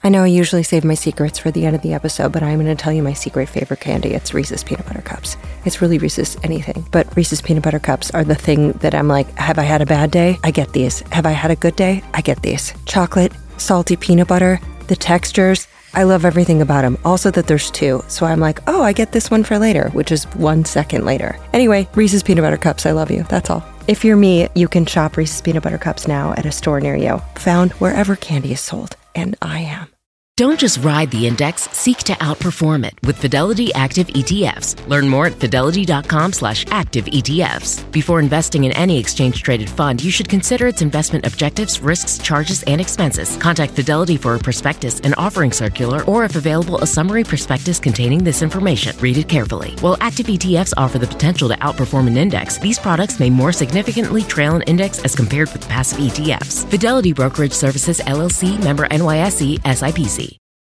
I know I usually save my secrets for the end of the episode, but I'm going to tell you my secret favorite candy. It's Reese's Peanut Butter Cups. It's really Reese's anything, but Reese's Peanut Butter Cups are the thing that I'm like, have I had a bad day? I get these. Have I had a good day? I get these. Chocolate, salty peanut butter, the textures. I love everything about them. Also that there's two. So I'm like, oh, I get this one for later, which is 1 second later. Anyway, Reese's Peanut Butter Cups. I love you. That's all. If you're me, you can shop Reese's Peanut Butter Cups now at a store near you. Found wherever candy is sold. And I am. Don't just ride the index, seek to outperform it with Fidelity Active ETFs. Learn more at fidelity.com/active ETFs. Before investing in any exchange-traded fund, you should consider its investment objectives, risks, charges, and expenses. Contact Fidelity for a prospectus, an offering circular, or if available, a summary prospectus containing this information. Read it carefully. While active ETFs offer the potential to outperform an index, these products may more significantly trail an index as compared with passive ETFs. Fidelity Brokerage Services, LLC, member NYSE, SIPC.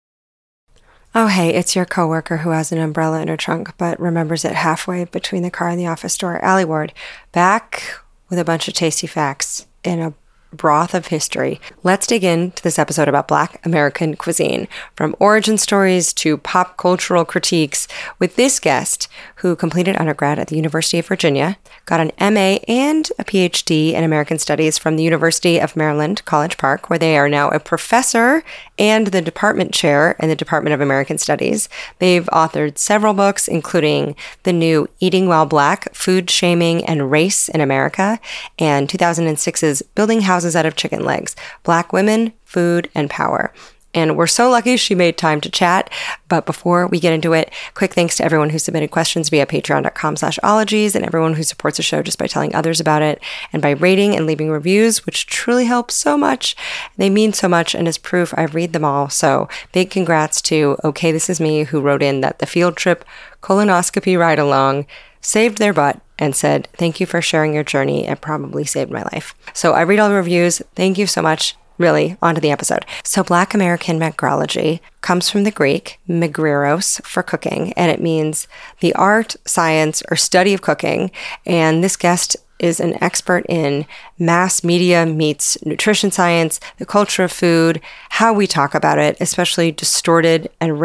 Oh, hey, it's your coworker who has an umbrella in her trunk, but remembers it halfway between the car and the office door. Allie Ward, back with a bunch of tasty facts in a broth of history. Let's dig into this episode about Black American cuisine, from origin stories to pop cultural critiques, with this guest who completed undergrad at the University of Virginia, got an MA and a PhD in American Studies from the University of Maryland, College Park, where they are now a professor and the department chair in the Department of American Studies. They've authored several books, including the new Eating While Black, Food Shaming and Race in America, and 2006's Building Houses Out of Chicken Legs, Black Women, Food, and Power. And we're so lucky she made time to chat. But before we get into it, quick thanks to everyone who submitted questions via patreon.com/ologies, and everyone who supports the show just by telling others about it and by rating and leaving reviews, which truly helps so much. They mean so much, and as proof, I read them all. So big congrats to Okay, This Is Me, who wrote in that the field trip colonoscopy ride along saved their butt and said, thank you for sharing your journey. It probably saved my life. So I read all the reviews. Thank you so much. Really, onto the episode. So Black American megrology comes from the Greek megriros for cooking, and it means the art, science, or study of cooking. And this guest is an expert in mass media meets nutrition science, the culture of food, how we talk about it, especially distorted and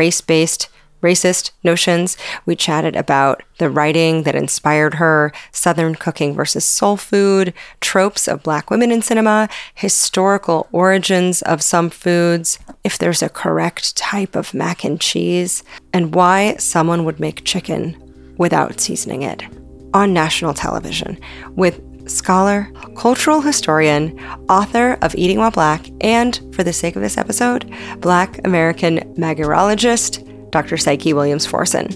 racist notions. We chatted about the writing that inspired her, Southern cooking versus soul food, tropes of Black women in cinema, historical origins of some foods, if there's a correct type of mac and cheese, and why someone would make chicken without seasoning it on national television, with scholar, cultural historian, author of Eating While Black, and, for the sake of this episode, Black American megarologist, Dr. Psyche Williams-Forson.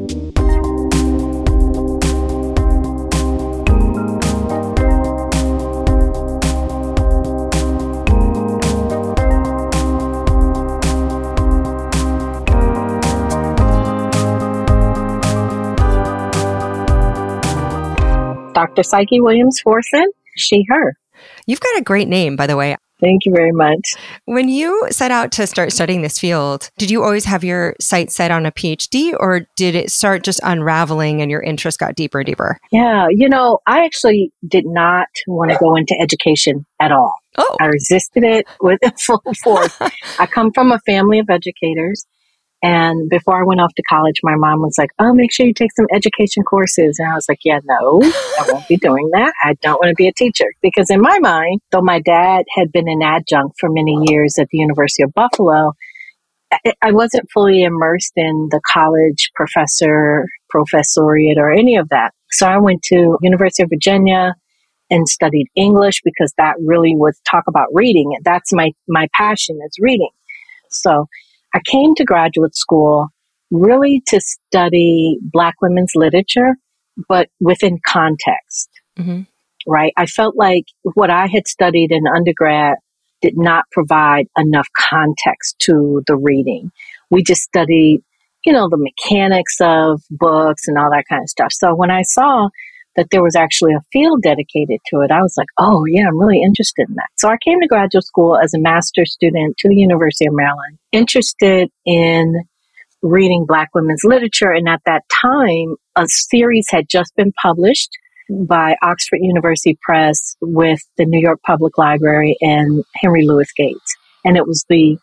Dr. Psyche Williams-Forson, she, her. You've got a great name, by the way. Thank you very much. When you set out to start studying this field, did you always have your sights set on a PhD, or did it start just unraveling and your interest got deeper and deeper? Yeah, I actually did not want to go into education at all. Oh. I resisted it with full force. I come from a family of educators. And before I went off to college, my mom was like, oh, make sure you take some education courses. And I was like, yeah, no, I won't be doing that. I don't want to be a teacher. Because in my mind, though my dad had been an adjunct for many years at the University of Buffalo, I wasn't fully immersed in the college professoriate or any of that. So I went to University of Virginia and studied English because that really was talk about reading. And that's my passion is reading. So I came to graduate school really to study Black women's literature, but within context, right? I felt like what I had studied in undergrad did not provide enough context to the reading. We just studied, the mechanics of books and all that kind of stuff. So when I saw that there was actually a field dedicated to it, I was like, oh yeah, I'm really interested in that. So I came to graduate school as a master's student to the University of Maryland, interested in reading Black women's literature. And at that time, a series had just been published by Oxford University Press with the New York Public Library and Henry Louis Gates. And it was the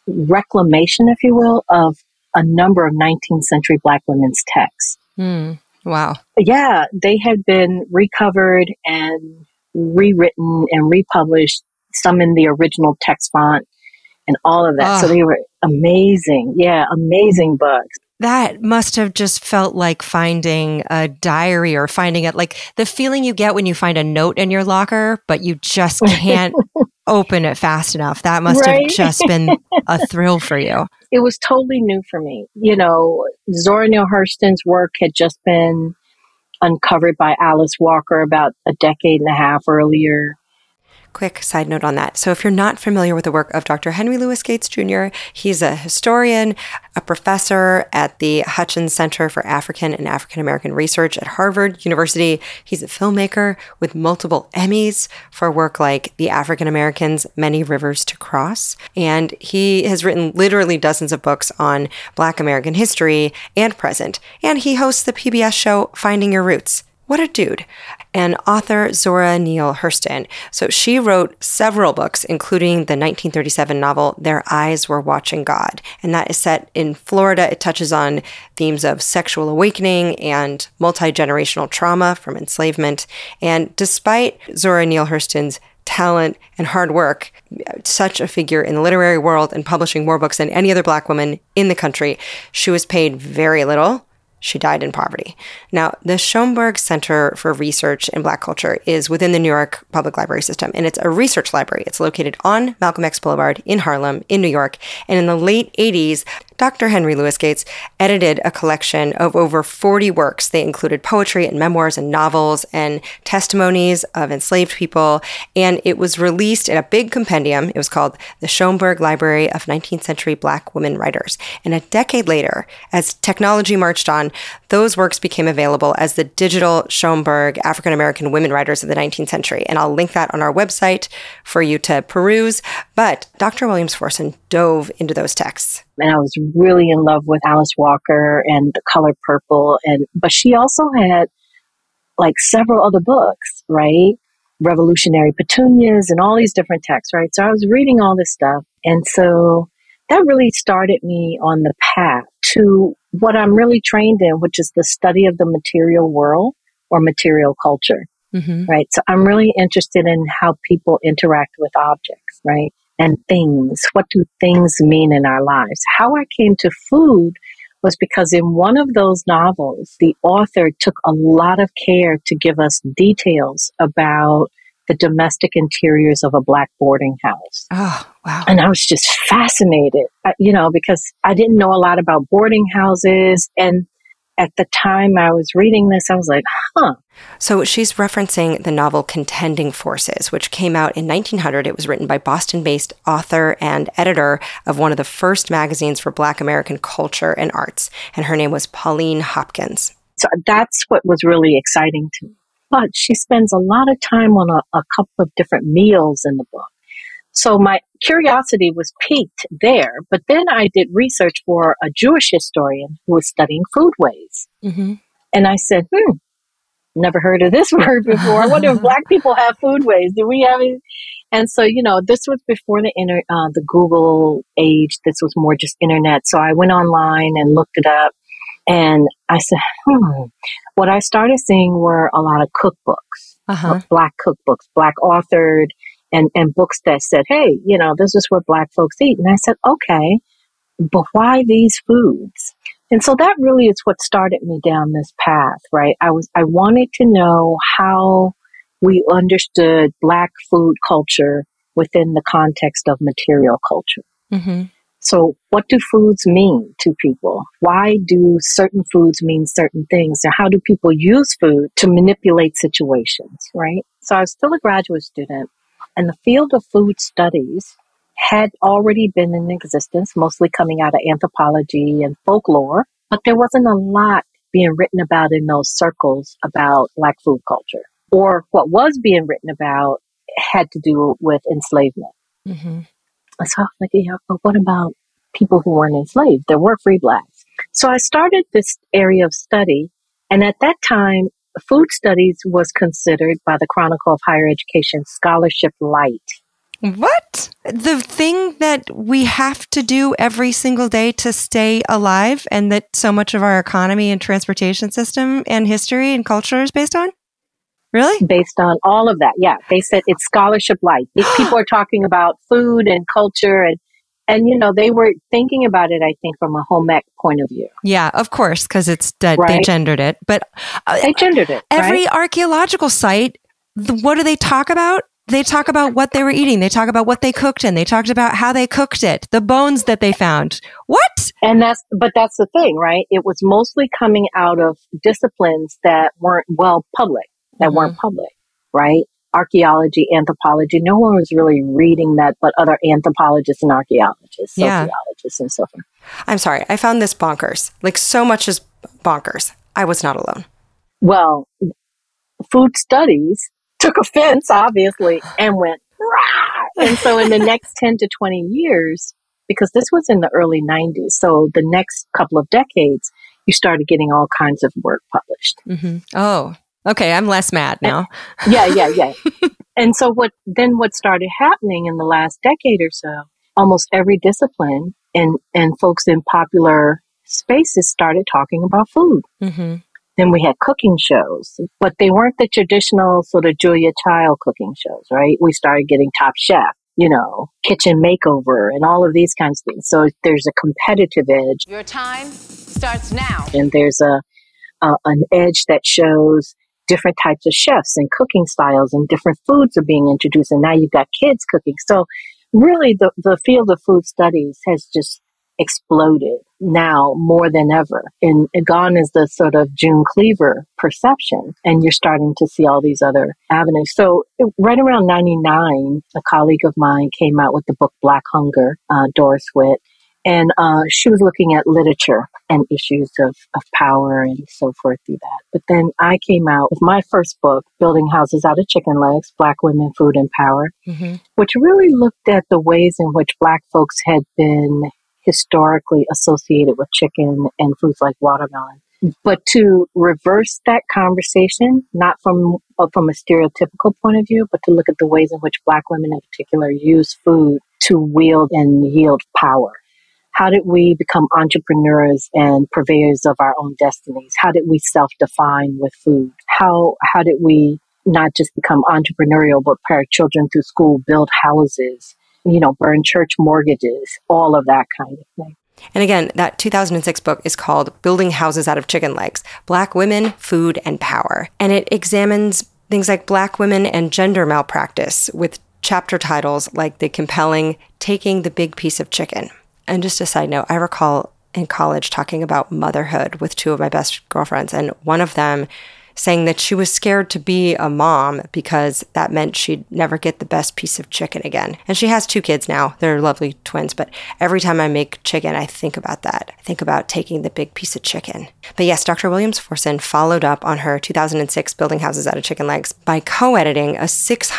reclamation, if you will, of a number of 19th century Black women's texts. Wow. Yeah, they had been recovered and rewritten and republished, some in the original text font and all of that. So they were amazing. Yeah, amazing books. That must have just felt like finding a diary or finding it, like the feeling you get when you find a note in your locker, but you just can't open it fast enough. That must have just been a thrill for you. It was totally new for me. You know, Zora Neale Hurston's work had just been uncovered by Alice Walker about a decade and a half earlier. Quick side note on that. So if you're not familiar with the work of Dr. Henry Louis Gates Jr., he's a historian, a professor at the Hutchins Center for African and African American Research at Harvard University. He's a filmmaker with multiple Emmys for work like The African Americans, Many Rivers to Cross. And he has written literally dozens of books on Black American history and present. And he hosts the PBS show Finding Your Roots. What a dude. And author Zora Neale Hurston. So she wrote several books, including the 1937 novel Their Eyes Were Watching God. And that is set in Florida. It touches on themes of sexual awakening and multi-generational trauma from enslavement. And despite Zora Neale Hurston's talent and hard work, such a figure in the literary world and publishing more books than any other Black woman in the country, she was paid very little. She died in poverty. Now, the Schomburg Center for Research in Black Culture is within the New York Public Library System, and it's a research library. It's located on Malcolm X Boulevard in Harlem, in New York. And in the late 80s, Dr. Henry Louis Gates edited a collection of over 40 works. They included poetry and memoirs and novels and testimonies of enslaved people. And it was released in a big compendium. It was called the Schomburg Library of 19th Century Black Women Writers. And a decade later, as technology marched on, those works became available as the digital Schomburg African American Women Writers of the 19th Century. And I'll link that on our website for you to peruse. But Dr. Williams Forson dove into those texts. And I was really in love with Alice Walker and The Color Purple. But she also had like several other books, right? Revolutionary Petunias and all these different texts, right? So I was reading all this stuff. And so that really started me on the path to what I'm really trained in, which is the study of the material world or material culture, right? So I'm really interested in how people interact with objects, right? And things. What do things mean in our lives? How I came to food was because in one of those novels, the author took a lot of care to give us details about the domestic interiors of a Black boarding house. Oh, wow. And I was just fascinated, because I didn't know a lot about boarding houses. And at the time I was reading this, I was like, So she's referencing the novel Contending Forces, which came out in 1900. It was written by Boston-based author and editor of one of the first magazines for Black American culture and arts. And her name was Pauline Hopkins. So that's what was really exciting to me. But she spends a lot of time on a couple of different meals in the book. So my curiosity was piqued there. But then I did research for a Jewish historian who was studying foodways. And I said, never heard of this word before. I wonder if Black people have foodways. Do we have it? And so, this was before the Google age. This was more just internet. So I went online and looked it up. And I said, what I started seeing were a lot of cookbooks, Black cookbooks, Black authored, and books that said, hey, this is what Black folks eat. And I said, okay, but why these foods? And so that really is what started me down this path, right? I wanted to know how we understood Black food culture within the context of material culture. So what do foods mean to people? Why do certain foods mean certain things? And how do people use food to manipulate situations, right? So I was still a graduate student, and the field of food studies had already been in existence, mostly coming out of anthropology and folklore, but there wasn't a lot being written about in those circles about Black food culture. Or what was being written about had to do with enslavement. So I was like, but what about people who weren't enslaved? There were free Blacks. So I started this area of study. And at that time, food studies was considered by the Chronicle of Higher Education scholarship light. What? The thing that we have to do every single day to stay alive and that so much of our economy and transportation system and history and culture is based on? Really? Based on all of that. Yeah. They said it's scholarship light. People are talking about food and culture and they were thinking about it, I think, from a home ec point of view. Yeah, of course, because it's they gendered it. But they gendered it. Every archaeological site, what do they talk about? They talk about what they were eating. They talk about what they cooked in. They talked about how they cooked it, the bones that they found. What? And that's the thing, right? It was mostly coming out of disciplines that weren't public, right? Archaeology, anthropology. No one was really reading that, but other anthropologists and archaeologists, sociologists, and so forth. I'm sorry. I found this bonkers. Like, so much is bonkers. I was not alone. Well, food studies took offense, obviously, and went, rah! And so in the next 10 to 20 years, because this was in the early 90s, so the next couple of decades, you started getting all kinds of work published. Mm-hmm. Oh, okay. I'm less mad now. Yeah. And so what started happening in the last decade or so, almost every discipline and folks in popular spaces started talking about food. Mm-hmm. Then we had cooking shows, but they weren't the traditional sort of Julia Child cooking shows, right? We started getting Top Chef, Kitchen Makeover and all of these kinds of things. So there's a competitive edge. Your time starts now. And there's an edge that shows different types of chefs and cooking styles and different foods are being introduced. And now you've got kids cooking. So really the field of food studies has just exploded now more than ever. And gone is the sort of June Cleaver perception. And you're starting to see all these other avenues. So right around 99, a colleague of mine came out with the book Black Hunger, Doris Witt. And she was looking at literature and issues of power and so forth through that. But then I came out with my first book, Building Houses Out of Chicken Legs, Black Women, Food, and Power, which really looked at the ways in which Black folks had been historically associated with chicken and foods like watermelon. But to reverse that conversation, not from a stereotypical point of view, but to look at the ways in which Black women in particular use food to wield and yield power. How did we become entrepreneurs and purveyors of our own destinies? How did we self-define with food? How did we not just become entrepreneurial, but pair children through school, build houses, burn church mortgages, all of that kind of thing. And again, that 2006 book is called Building Houses Out of Chicken Legs, Black Women, Food, and Power. And it examines things like Black women and gender malpractice with chapter titles like the compelling Taking the Big Piece of Chicken. And just a side note, I recall in college talking about motherhood with two of my best girlfriends, and one of them saying that she was scared to be a mom because that meant she'd never get the best piece of chicken again. And she has 2 kids now. They're lovely twins. But every time I make chicken, I think about that. I think about taking the big piece of chicken. But yes, Dr. Williams-Forson followed up on her 2006 Building Houses Out of Chicken Legs by co-editing a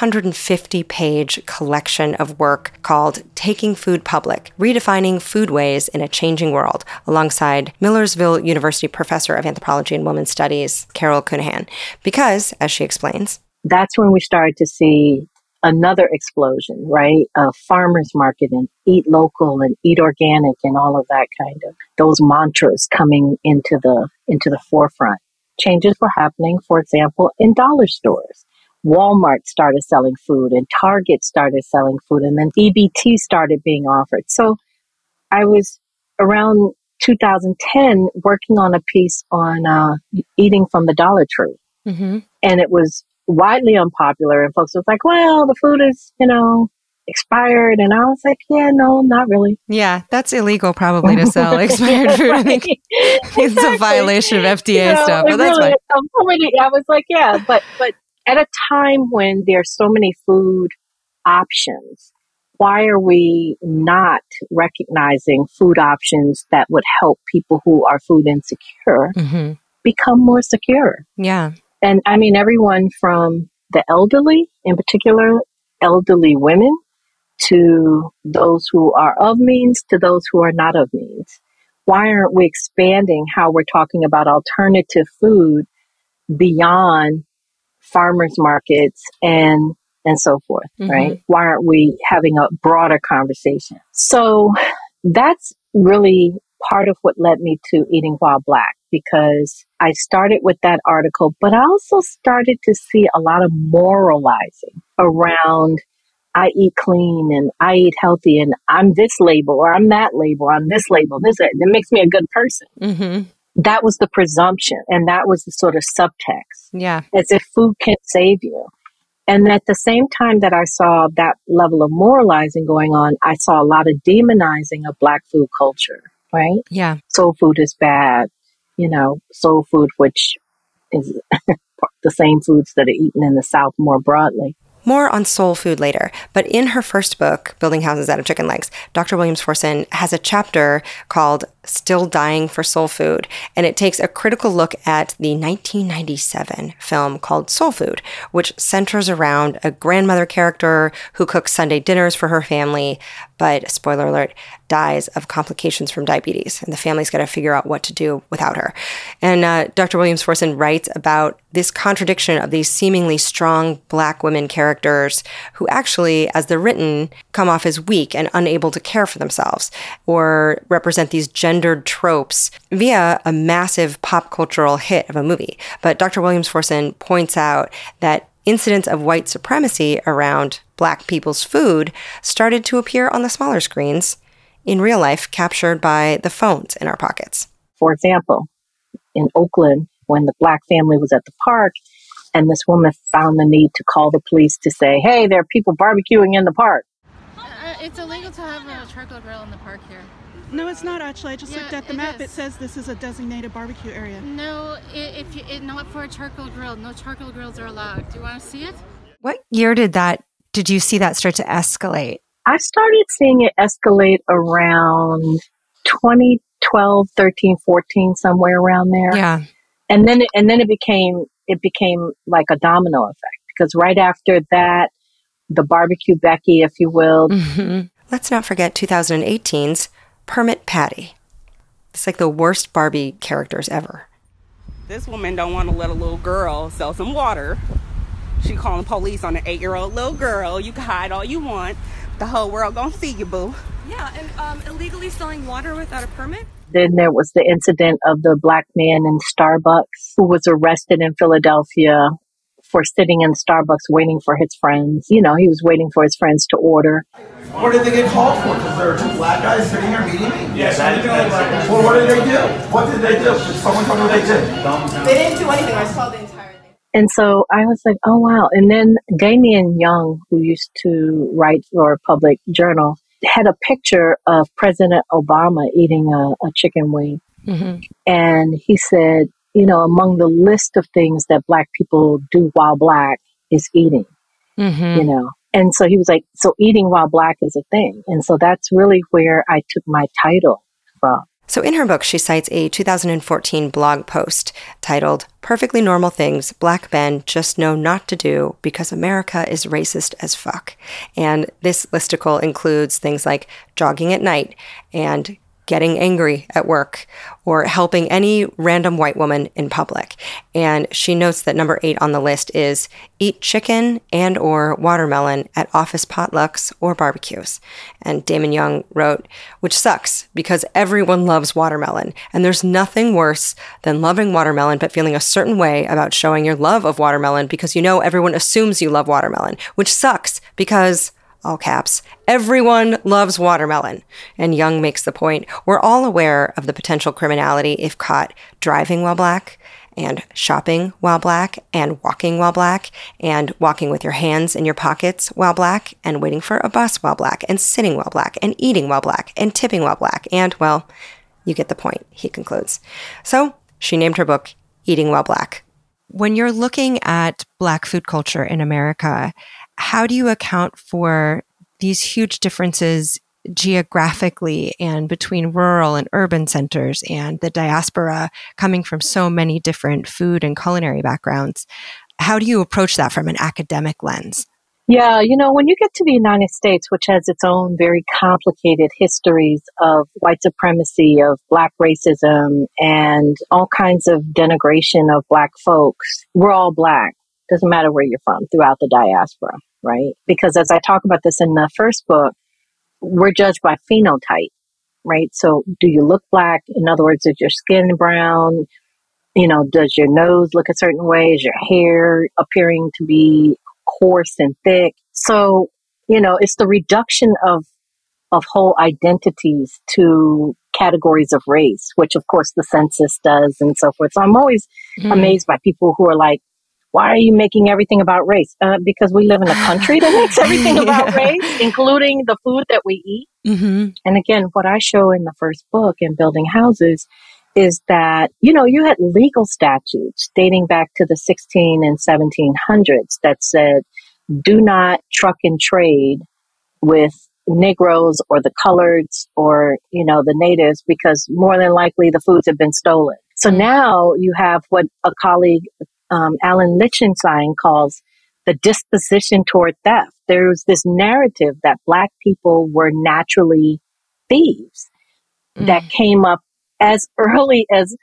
650-page collection of work called Taking Food Public, Redefining Foodways in a Changing World, alongside Millersville University professor of anthropology and women's studies, Carol Cunahan. Because, as she explains, that's when we started to see another explosion, right? A farmer's market and eat local and eat organic and all of that kind of those mantras coming into the forefront. Changes were happening, for example, in dollar stores. Walmart started selling food and Target started selling food, and then EBT started being offered. So I was around 2010 working on a piece on eating from the Dollar Tree. Mm-hmm. And it was widely unpopular. And folks was like, well, the food is, expired. And I was like, yeah, no, not really. Yeah, that's illegal probably to sell expired food. Right. I think it's a violation of FDA stuff, but that's fine. I was like, yeah, but at a time when there's so many food options, why are we not recognizing food options that would help people who are food insecure become more secure? Yeah. And I mean, everyone from the elderly, in particular, elderly women, to those who are of means, to those who are not of means. Why aren't we expanding how we're talking about alternative food beyond farmers markets and and so forth, right? Why aren't we having a broader conversation? So that's really part of what led me to Eating While Black, because I started with that article, but I also started to see a lot of moralizing around I eat clean and I eat healthy and I'm this label or I'm that label, I'm this label, it makes me a good person. That was the presumption, and that was the sort of subtext. Yeah. As if food can't save you. And at the same time that I saw that level of moralizing going on, I saw a lot of demonizing of Black food culture, right? Yeah. Soul food is bad, soul food, which is the same foods that are eaten in the South more broadly. More on soul food later, but in her first book, Building Houses Out of Chicken Legs, Dr. Williams-Forson has a chapter called Still Dying for Soul Food, and it takes a critical look at the 1997 film called Soul Food, which centers around a grandmother character who cooks Sunday dinners for her family, but, spoiler alert, dies of complications from diabetes, and the family's got to figure out what to do without her. And Dr. Williams-Forson writes about this contradiction of these seemingly strong Black women characters who actually, as they're written, come off as weak and unable to care for themselves, or represent these gendered tropes via a massive pop cultural hit of a movie. But Dr. Williams-Forson points out that incidents of white supremacy around Black people's food started to appear on the smaller screens in real life, captured by the phones in our pockets. For example, in Oakland, when the Black family was at the park, and this woman found the need to call the police to say, hey, there are people barbecuing in the park. It's illegal to have a charcoal grill in the park here. No, it's not actually. I just looked at the map. It says this is a designated barbecue area. No, not for a charcoal grill. No charcoal grills are allowed. Do you want to see it? What year did you see that start to escalate? I started seeing it escalate around 2012, 13, 14, somewhere around there. Yeah. And then it became like a domino effect, because right after that, the barbecue Becky, if you will. Let's not forget 2018's Permit Patty. It's like the worst Barbie characters ever. This woman don't want to let a little girl sell some water. She calling police on an 8-year-old little girl. You can hide all you want. The whole world gonna see you, boo. Yeah, and illegally selling water without a permit? Then there was the incident of the Black man in Starbucks who was arrested in Philadelphia for sitting in Starbucks waiting for his friends. He was waiting for his friends to order. What did they get called for? Because there were two Black guys sitting here meeting me? Yes, well, what did they do? What did they do? Did someone tell me what they did? They didn't do anything. I saw the entire thing. And so I was like, oh, wow. And then Damien Young, who used to write for Public Journal, had a picture of President Obama eating a chicken wing. And he said, among the list of things that Black people do while Black is eating, And so he was like, so eating while Black is a thing. And so that's really where I took my title from. So in her book, she cites a 2014 blog post titled, Perfectly Normal Things Black Men Just Know Not to Do Because America is Racist as Fuck. And this listicle includes things like jogging at night and getting angry at work, or helping any random white woman in public. And she notes that number 8 on the list is eat chicken and or watermelon at office potlucks or barbecues. And Damon Young wrote, which sucks because everyone loves watermelon. And there's nothing worse than loving watermelon but feeling a certain way about showing your love of watermelon because everyone assumes you love watermelon, which sucks because, all caps, everyone loves watermelon. And Young makes the point, we're all aware of the potential criminality if caught driving while Black, and shopping while Black, and walking while Black, and walking with your hands in your pockets while Black, and waiting for a bus while Black, and sitting while Black, and eating while Black, and tipping while Black, and, well, you get the point, he concludes. So she named her book Eating While Black. When you're looking at Black food culture in America, how do you account for these huge differences geographically and between rural and urban centers and the diaspora coming from so many different food and culinary backgrounds? How do you approach that from an academic lens? Yeah, when you get to the United States, which has its own very complicated histories of white supremacy, of Black racism, and all kinds of denigration of Black folks, we're all Black. Doesn't matter where you're from, throughout the diaspora. right? Because as I talk about this in the first book, we're judged by phenotype, right? So do you look black? In other words, is your skin brown? You know, does your nose look a certain way? Is your hair appearing to be coarse and thick? So, you know, it's the reduction of whole identities to categories of race, which of course the census does and so forth. So I'm always amazed by people who are like, why are you making everything about race? Because we live in a country that makes everything about race, including the food that we eat. And again, what I show in the first book in Building Houses is that, you know, you had legal statutes dating back to the 16 and 1700s that said, do not truck and trade with Negroes or the coloreds or, you know, the natives, because more than likely the foods have been stolen. So now you have what a colleague, Alan Lichtenstein, calls the disposition toward theft. There's this narrative that Black people were naturally thieves that came up as early as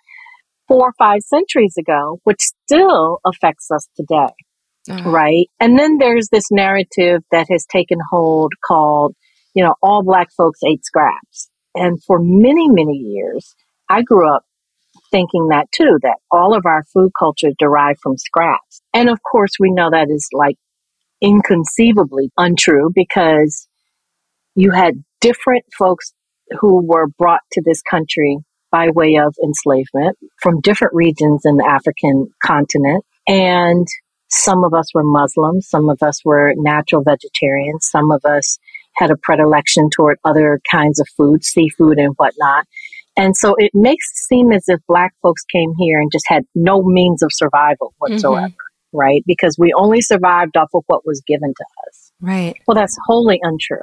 4 or 5 centuries ago, which still affects us today. Right. And then there's this narrative that has taken hold called, you know, all Black folks ate scraps. And for many, many years, I grew up thinking that too, that all of our food culture derived from scraps. And of course, we know that is like inconceivably untrue, because you had different folks who were brought to this country by way of enslavement from different regions in the African continent. And some of us were Muslims, some of us were natural vegetarians, some of us had a predilection toward other kinds of food, seafood and whatnot. And so it makes it seem as if Black folks came here and just had no means of survival whatsoever, right? Because we only survived off of what was given to us. Right. Well, that's wholly untrue.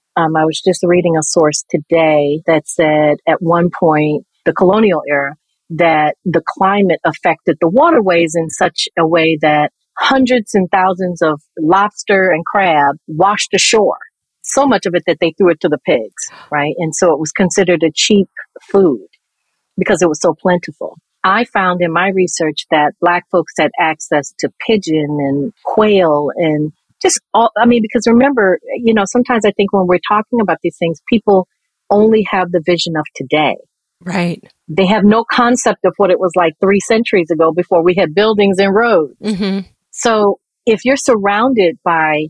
I was just reading a source today that said at one point, the colonial era, that the climate affected the waterways in such a way that hundreds and thousands of lobster and crab washed ashore. So much of it that they threw it to the pigs, right? And so it was considered a cheap food because it was so plentiful. I found in my research that Black folks had access to pigeon and quail and just all, I mean, because remember, you know, sometimes I think when we're talking about these things, people only have the vision of today. Right. They have no concept of what it was like 3 centuries ago before we had buildings and roads. So if you're surrounded by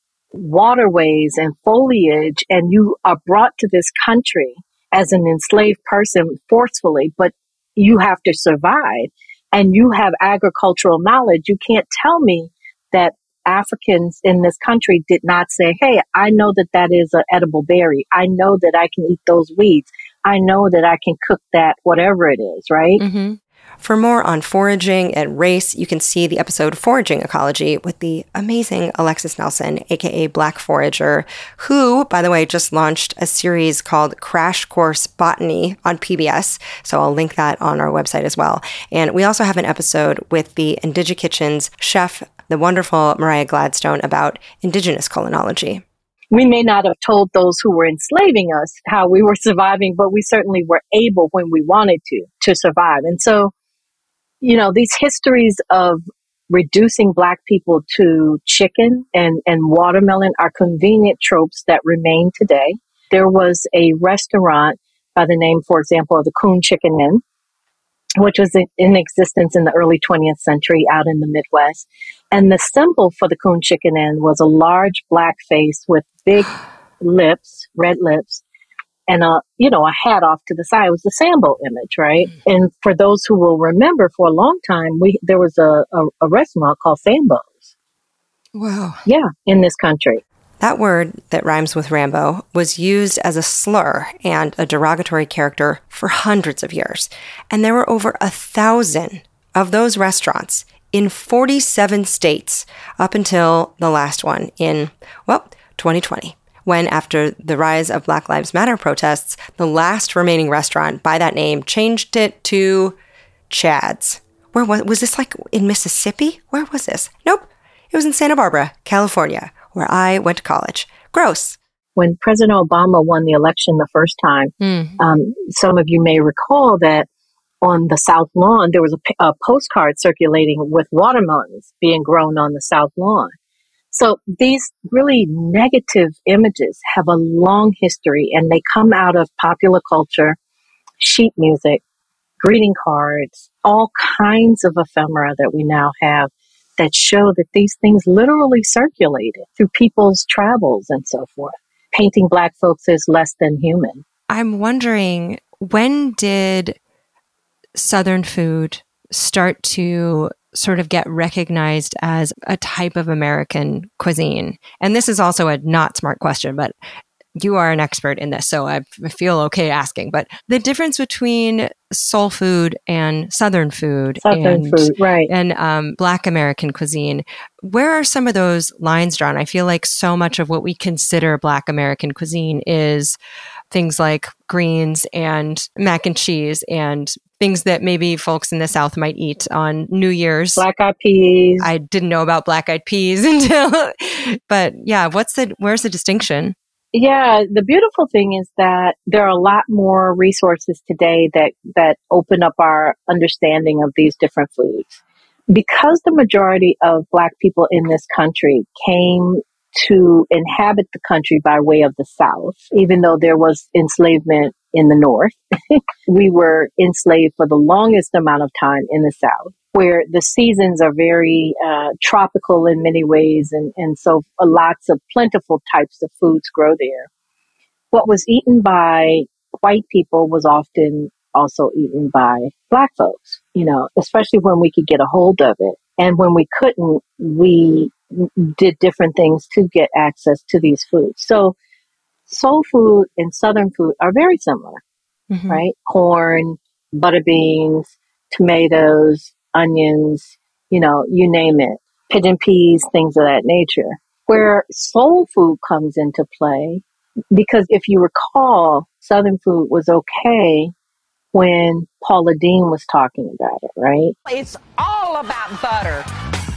waterways and foliage and you are brought to this country as an enslaved person forcefully, but you have to survive and you have agricultural knowledge, you can't tell me that Africans in this country did not say, hey, I know that that is an edible berry. I know that I can eat those weeds. I know that I can cook that, whatever it is, right? For more on foraging and race, you can see the episode Foraging Ecology with the amazing Alexis Nelson, aka Black Forager, who, by the way, just launched a series called Crash Course Botany on PBS. So I'll link that on our website as well. And we also have an episode with the IndigiKitchen's chef, the wonderful Mariah Gladstone, about indigenous culinology. We may not have told those who were enslaving us how we were surviving, but we certainly were able when we wanted to survive. And so, you know, these histories of reducing Black people to chicken and watermelon are convenient tropes that remain today. There was a restaurant by the name, for example, of the Coon Chicken Inn, which was in existence in the early 20th century out in the Midwest. And the symbol for the Coon Chicken Inn was a large Black face with big lips, red lips, and a hat off to the side. It was the Sambo image, right? And for those who will remember, for a long time, there was a restaurant called Sambo's. Wow. Yeah, in this country. That word that rhymes with Rambo was used as a slur and a derogatory character for hundreds of years. And there were over 1,000 of those restaurants in 47 states up until the last one in, 2020. When, after the rise of Black Lives Matter protests, the last remaining restaurant by that name changed it to Chad's. Where was this, like in Mississippi? Where was this? Nope. It was in Santa Barbara, California, where I went to college. Gross. When President Obama won the election the first time, some of you may recall that on the South Lawn, there was a postcard circulating with watermelons being grown on the South Lawn. So these really negative images have a long history, and they come out of popular culture, sheet music, greeting cards, all kinds of ephemera that we now have that show that these things literally circulated through people's travels and so forth, painting Black folks as less than human. I'm wondering, when did Southern food start to sort of get recognized as a type of American cuisine? And this is also a not smart question, but you are an expert in this, so I feel okay asking. But the difference between soul food and Southern food, right, and Black American cuisine, where are some of those lines drawn? I feel like so much of what we consider Black American cuisine is things like greens and mac and cheese and things that maybe folks in the South might eat on New Year's. Black-eyed peas. I didn't know about black-eyed peas until, but yeah, where's the distinction? Yeah, the beautiful thing is that there are a lot more resources today that open up our understanding of these different foods. Because the majority of Black people in this country came to inhabit the country by way of the South, even though there was enslavement in the North, we were enslaved for the longest amount of time in the South, where the seasons are very tropical in many ways, and so lots of plentiful types of foods grow there. What was eaten by white people was often also eaten by Black folks, especially when we could get a hold of it. And when we couldn't, we did different things to get access to these foods. So soul food and Southern food are very similar, right? Corn, butter beans, tomatoes, onions, you name it, pigeon peas, things of that nature. Where soul food comes into play, because if you recall, Southern food was okay when Paula Deen was talking about it, right? It's all about butter.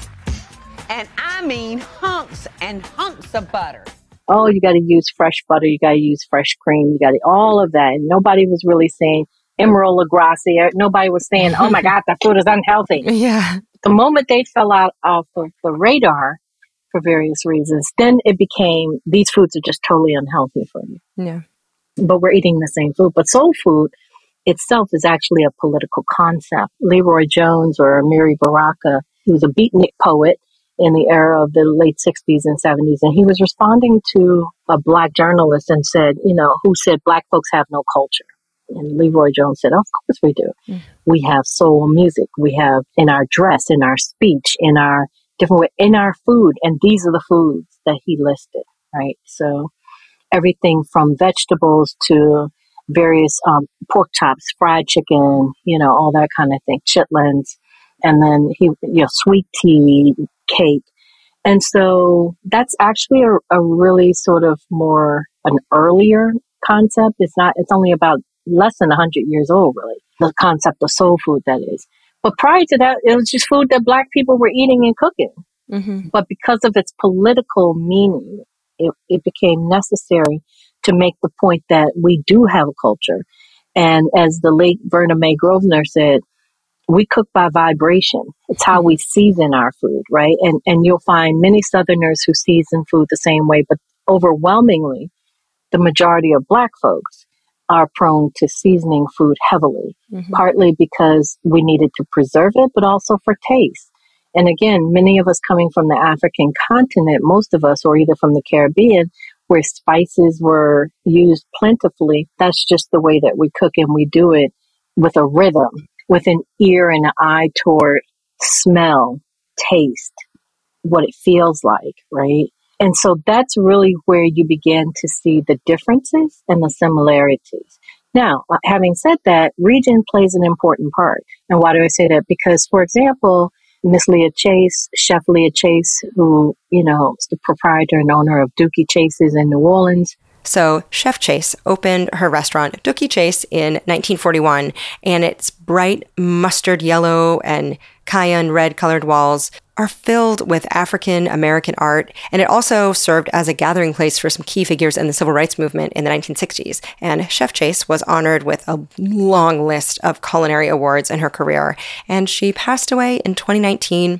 And I mean hunks and hunks of butter. Oh, you got to use fresh butter. You got to use fresh cream. You got to all of that. And nobody was really saying Emeril Lagasse. Nobody was saying, oh my God, that food is unhealthy. Yeah. The moment they fell out off of the radar for various reasons, then it became, these foods are just totally unhealthy for you. Yeah. But we're eating the same food. But soul food itself is actually a political concept. Leroy Jones or Amiri Baraka, he was a beatnik poet in the era of the late 60s and 70s. And he was responding to a Black journalist and said, who said Black folks have no culture. And Leroy Jones said, of course we do. Mm. We have soul music. We have in our dress, in our speech, in our different way, in our food. And these are the foods that he listed, right? So everything from vegetables to various pork chops, fried chicken, all that kind of thing, chitlins. And then sweet tea, cake. And so that's actually a really sort of more an earlier concept. It's only about less than 100 years old, really, the concept of soul food, that is. But prior to that, it was just food that Black people were eating and cooking. Mm-hmm. But because of its political meaning, it became necessary to make the point that we do have a culture. And as the late Verna Mae Grosvenor said, we cook by vibration. It's how we season our food, right? And you'll find many Southerners who season food the same way, but overwhelmingly, the majority of Black folks are prone to seasoning food heavily, partly because we needed to preserve it, but also for taste. And again, many of us coming from the African continent, most of us, or either from the Caribbean, where spices were used plentifully, that's just the way that we cook, and we do it with a rhythm, with an ear and an eye toward smell, taste, what it feels like, right? And so that's really where you begin to see the differences and the similarities. Now, having said that, region plays an important part. And why do I say that? Because, for example, Miss Leah Chase, Chef Leah Chase, who, is the proprietor and owner of Dookie Chase's in New Orleans. So Chef Chase opened her restaurant, Dookie Chase, in 1941, and its bright mustard yellow and cayenne red colored walls are filled with African American art, and it also served as a gathering place for some key figures in the civil rights movement in the 1960s. And Chef Chase was honored with a long list of culinary awards in her career, and she passed away in 2019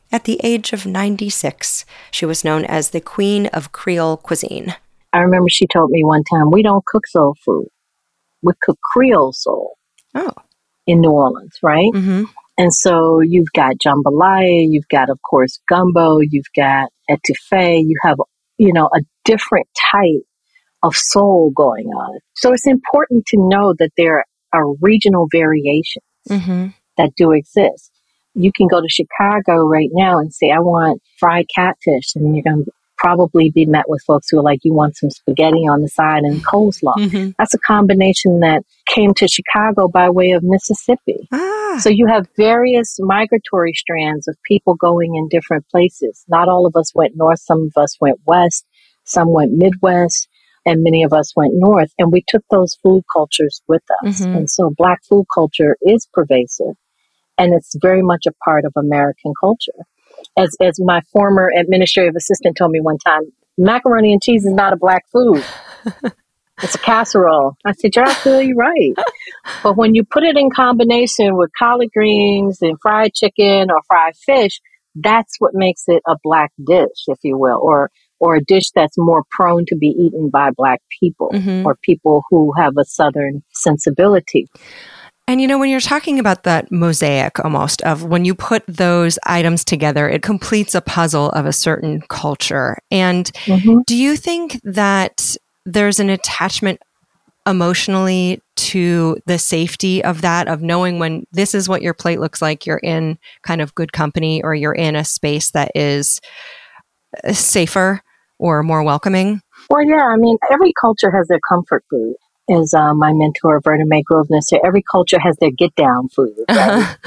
At the age of 96, she was known as the Queen of Creole Cuisine. I remember she told me one time, we don't cook soul food. We cook Creole soul. Oh. In New Orleans, right? Mm-hmm. And so you've got jambalaya, you've got, of course, gumbo, you've got etouffee, you have, a different type of soul going on. So it's important to know that there are regional variations that do exist. You can go to Chicago right now and say, I want fried catfish, and you're going to probably be met with folks who are like, you want some spaghetti on the side and coleslaw. That's a combination that came to Chicago by way of Mississippi. So you have various migratory strands of people going in different places. Not all of us went north. Some of us went west. Some went Midwest. And many of us went north. And we took those food cultures with us. And so Black food culture is pervasive. And it's very much a part of American culture. As my former administrative assistant told me one time, macaroni and cheese is not a Black food. It's a casserole. I said, you're absolutely right. But when you put it in combination with collard greens and fried chicken or fried fish, that's what makes it a Black dish, if you will, or a dish that's more prone to be eaten by Black people or people who have a Southern sensibility. And when you're talking about that mosaic almost of when you put those items together, it completes a puzzle of a certain culture. And do you think that there's an attachment emotionally to the safety of that, of knowing when this is what your plate looks like, you're in kind of good company or you're in a space that is safer or more welcoming? Well, yeah, I mean, every culture has their comfort food. As my mentor, Verna May Grosvenor, said, every culture has their get-down food, right?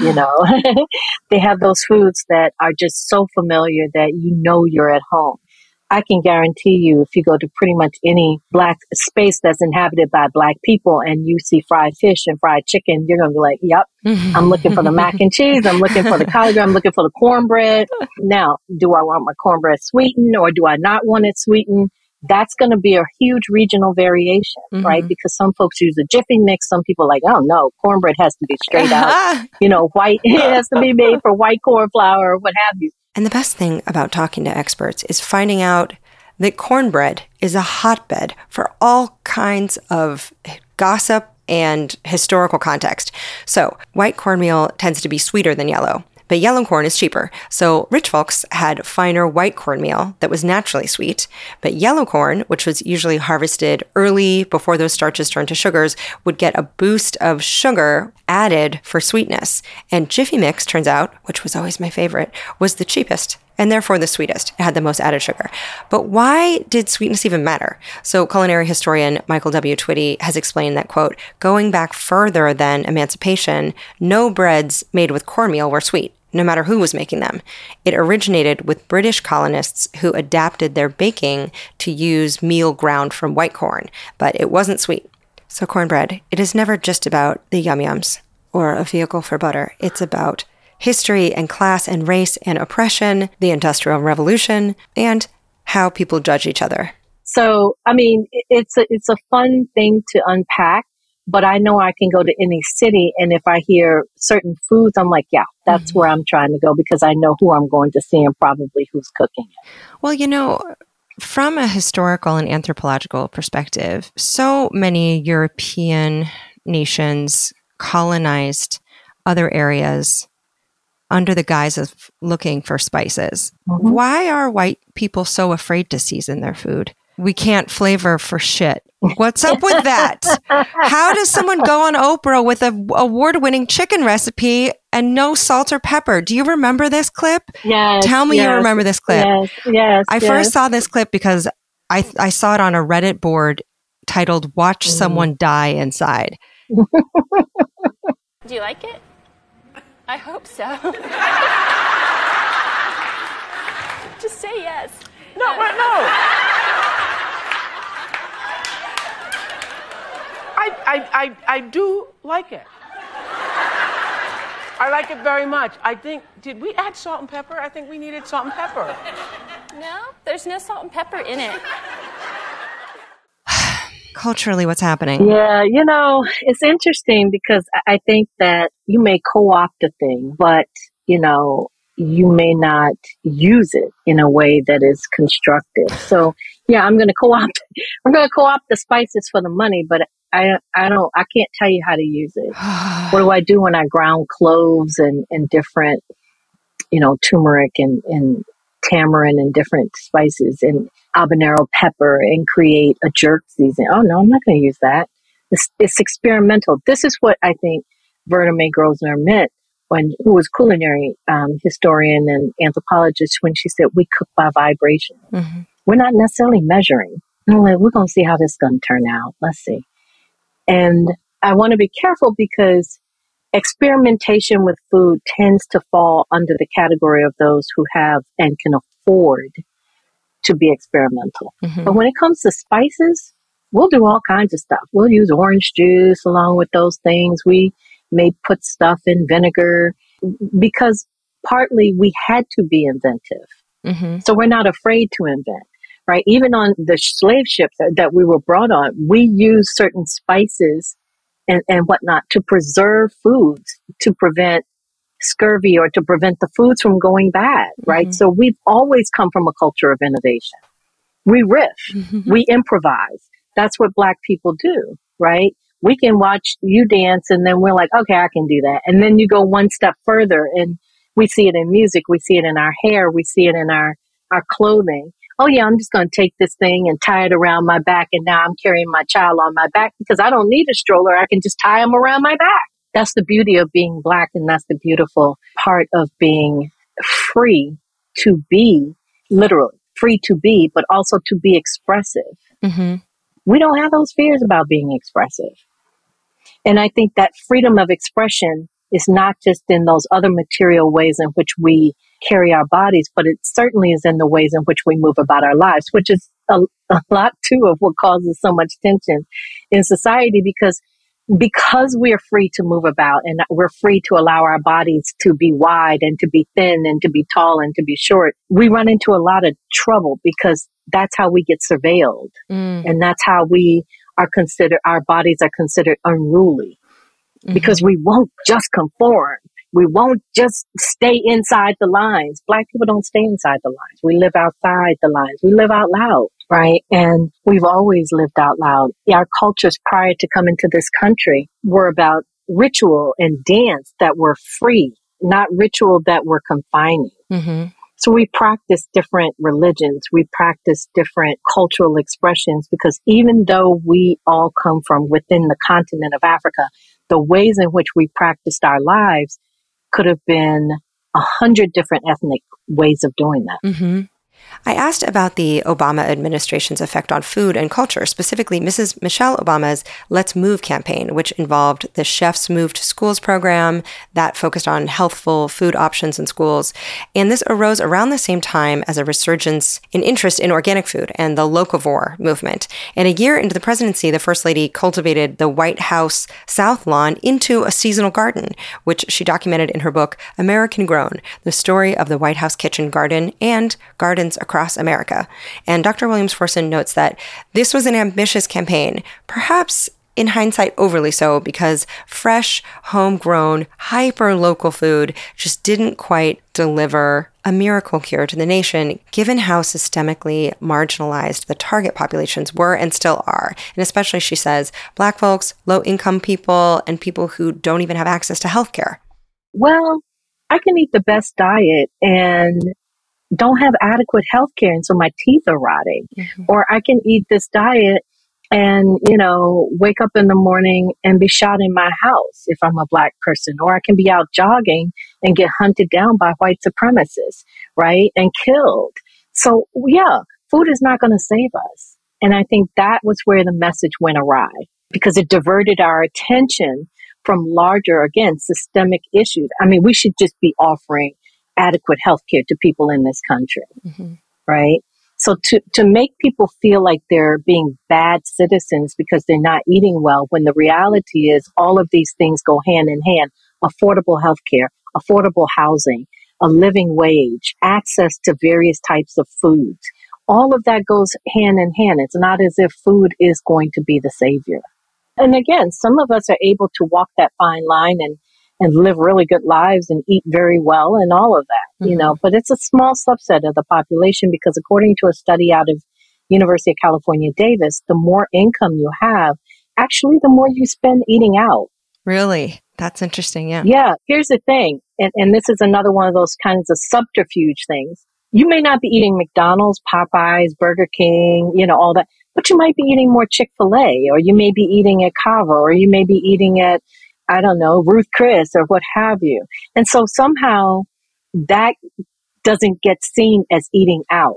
They have those foods that are just so familiar that you're at home. I can guarantee you, if you go to pretty much any Black space that's inhabited by Black people and you see fried fish and fried chicken, you're going to be like, yep, I'm looking for the mac and cheese. I'm looking for the collard green. I'm looking for the cornbread. Now, do I want my cornbread sweetened or do I not want it sweetened? That's going to be a huge regional variation, right? Because some folks use a Jiffy mix. Some people are like, oh no, cornbread has to be straight out, white. It has to be made for white corn flour or what have you. And the best thing about talking to experts is finding out that cornbread is a hotbed for all kinds of gossip and historical context. So white cornmeal tends to be sweeter than yellow. But yellow corn is cheaper. So rich folks had finer white cornmeal that was naturally sweet. But yellow corn, which was usually harvested early before those starches turned to sugars, would get a boost of sugar added for sweetness. And Jiffy Mix, turns out, which was always my favorite, was the cheapest and therefore the sweetest. It had the most added sugar. But why did sweetness even matter? So culinary historian Michael W. Twitty has explained that, quote, going back further than emancipation, no breads made with cornmeal were sweet, no matter who was making them. It originated with British colonists who adapted their baking to use meal ground from white corn, but it wasn't sweet. So cornbread, it is never just about the yum-yums or a vehicle for butter. It's about history and class and race and oppression, the Industrial Revolution, and how people judge each other. So, I mean, it's a fun thing to unpack. But I know I can go to any city, and if I hear certain foods, I'm like, yeah, that's where I'm trying to go because I know who I'm going to see and probably who's cooking it. Well, from a historical and anthropological perspective, so many European nations colonized other areas under the guise of looking for spices. Why are white people so afraid to season their food? We can't flavor for shit. What's up with that? How does someone go on Oprah with an award-winning chicken recipe and no salt or pepper? Do you remember this clip? Yes. Tell me you remember this clip. Yes. I first saw this clip because I saw it on a Reddit board titled Watch Someone Die Inside. Do you like it? I hope so. Just say yes. No. I do like it. I like it very much. I think, did we add salt and pepper? I think we needed salt and pepper. No, there's no salt and pepper in it. Culturally, what's happening? Yeah, it's interesting because I think that you may co-opt a thing, but, you may not use it in a way that is constructive. So yeah, I'm going to co-opt the spices for the money, but I can't tell you how to use it. What do I do when I ground cloves and different, turmeric and tamarind and different spices and habanero pepper and create a jerk season? Oh no, I'm not going to use that. It's experimental. This is what I think Verna May Grosvenor meant who was culinary historian and anthropologist, when she said we cook by vibration. Mm-hmm. We're not necessarily measuring. We're going to see how this is going to turn out. Let's see. And I want to be careful because experimentation with food tends to fall under the category of those who have and can afford to be experimental. Mm-hmm. But when it comes to spices, we'll do all kinds of stuff. We'll use orange juice along with those things. We may put stuff in vinegar because partly we had to be inventive. Mm-hmm. So we're not afraid to invent, right? Even on the slave ships that we were brought on, we use certain spices and whatnot to preserve foods, to prevent scurvy or to prevent the foods from going bad, right? Mm-hmm. So we've always come from a culture of innovation. We riff, mm-hmm. we improvise. That's what Black people do, right? We can watch you dance and then we're like, okay, I can do that. And then you go one step further and we see it in music. We see it in our hair. We see it in our clothing. Oh yeah, I'm just going to take this thing and tie it around my back. And now I'm carrying my child on my back because I don't need a stroller. I can just tie him around my back. That's the beauty of being Black. And that's the beautiful part of being free to be, literally free to be, but also to be expressive. Mm-hmm. We don't have those fears about being expressive. And I think that freedom of expression is not just in those other material ways in which we carry our bodies, but it certainly is in the ways in which we move about our lives, which is a lot too of what causes so much tension in society, because we are free to move about and we're free to allow our bodies to be wide and to be thin and to be tall and to be short. We run into a lot of trouble because that's how we get surveilled. And that's how our bodies are considered unruly. Mm-hmm. Because we won't just conform. We won't just stay inside the lines. Black people don't stay inside the lines. We live outside the lines. We live out loud, right? And we've always lived out loud. Our cultures prior to coming to this country were about ritual and dance that were free, not ritual that were confining. Mm-hmm. So we practice different religions. We practice different cultural expressions because even though we all come from within the continent of Africa, the ways in which we practiced our lives could have been 100 different ethnic ways of doing that. Mm-hmm. I asked about the Obama administration's effect on food and culture, specifically Mrs. Michelle Obama's Let's Move campaign, which involved the Chefs Move to Schools program that focused on healthful food options in schools. And this arose around the same time as a resurgence in interest in organic food and the locavore movement. And a year into the presidency, the First Lady cultivated the White House South Lawn into a seasonal garden, which she documented in her book, American Grown, the story of the White House kitchen garden and gardens across America. And Dr. Williams-Forson notes that this was an ambitious campaign, perhaps in hindsight overly so, because fresh, homegrown, hyper-local food just didn't quite deliver a miracle cure to the nation, given how systemically marginalized the target populations were and still are. And especially, she says, Black folks, low-income people, and people who don't even have access to healthcare. Well, I can eat the best diet and don't have adequate health care, and so my teeth are rotting. Mm-hmm. Or I can eat this diet and, wake up in the morning and be shot in my house if I'm a Black person. Or I can be out jogging and get hunted down by white supremacists, right? And killed. So, yeah, food is not going to save us. And I think that was where the message went awry, because it diverted our attention from larger, again, systemic issues. I mean, we should just be offering adequate health care to people in this country, mm-hmm. right? So to make people feel like they're being bad citizens because they're not eating well, when the reality is all of these things go hand in hand: affordable health care, affordable housing, a living wage, access to various types of foods. All of that goes hand in hand. It's not as if food is going to be the savior. And again, some of us are able to walk that fine line and live really good lives and eat very well and all of that, you know, but it's a small subset of the population because according to a study out of University of California, Davis, the more income you have, actually the more you spend eating out. Really? That's interesting. Yeah. Yeah. Here's the thing. And this is another one of those kinds of subterfuge things. You may not be eating McDonald's, Popeyes, Burger King, you know, all that, but you might be eating more Chick-fil-A, or you may be eating at Cava, or you may be eating at, I don't know, Ruth Chris or what have you. And so somehow that doesn't get seen as eating out.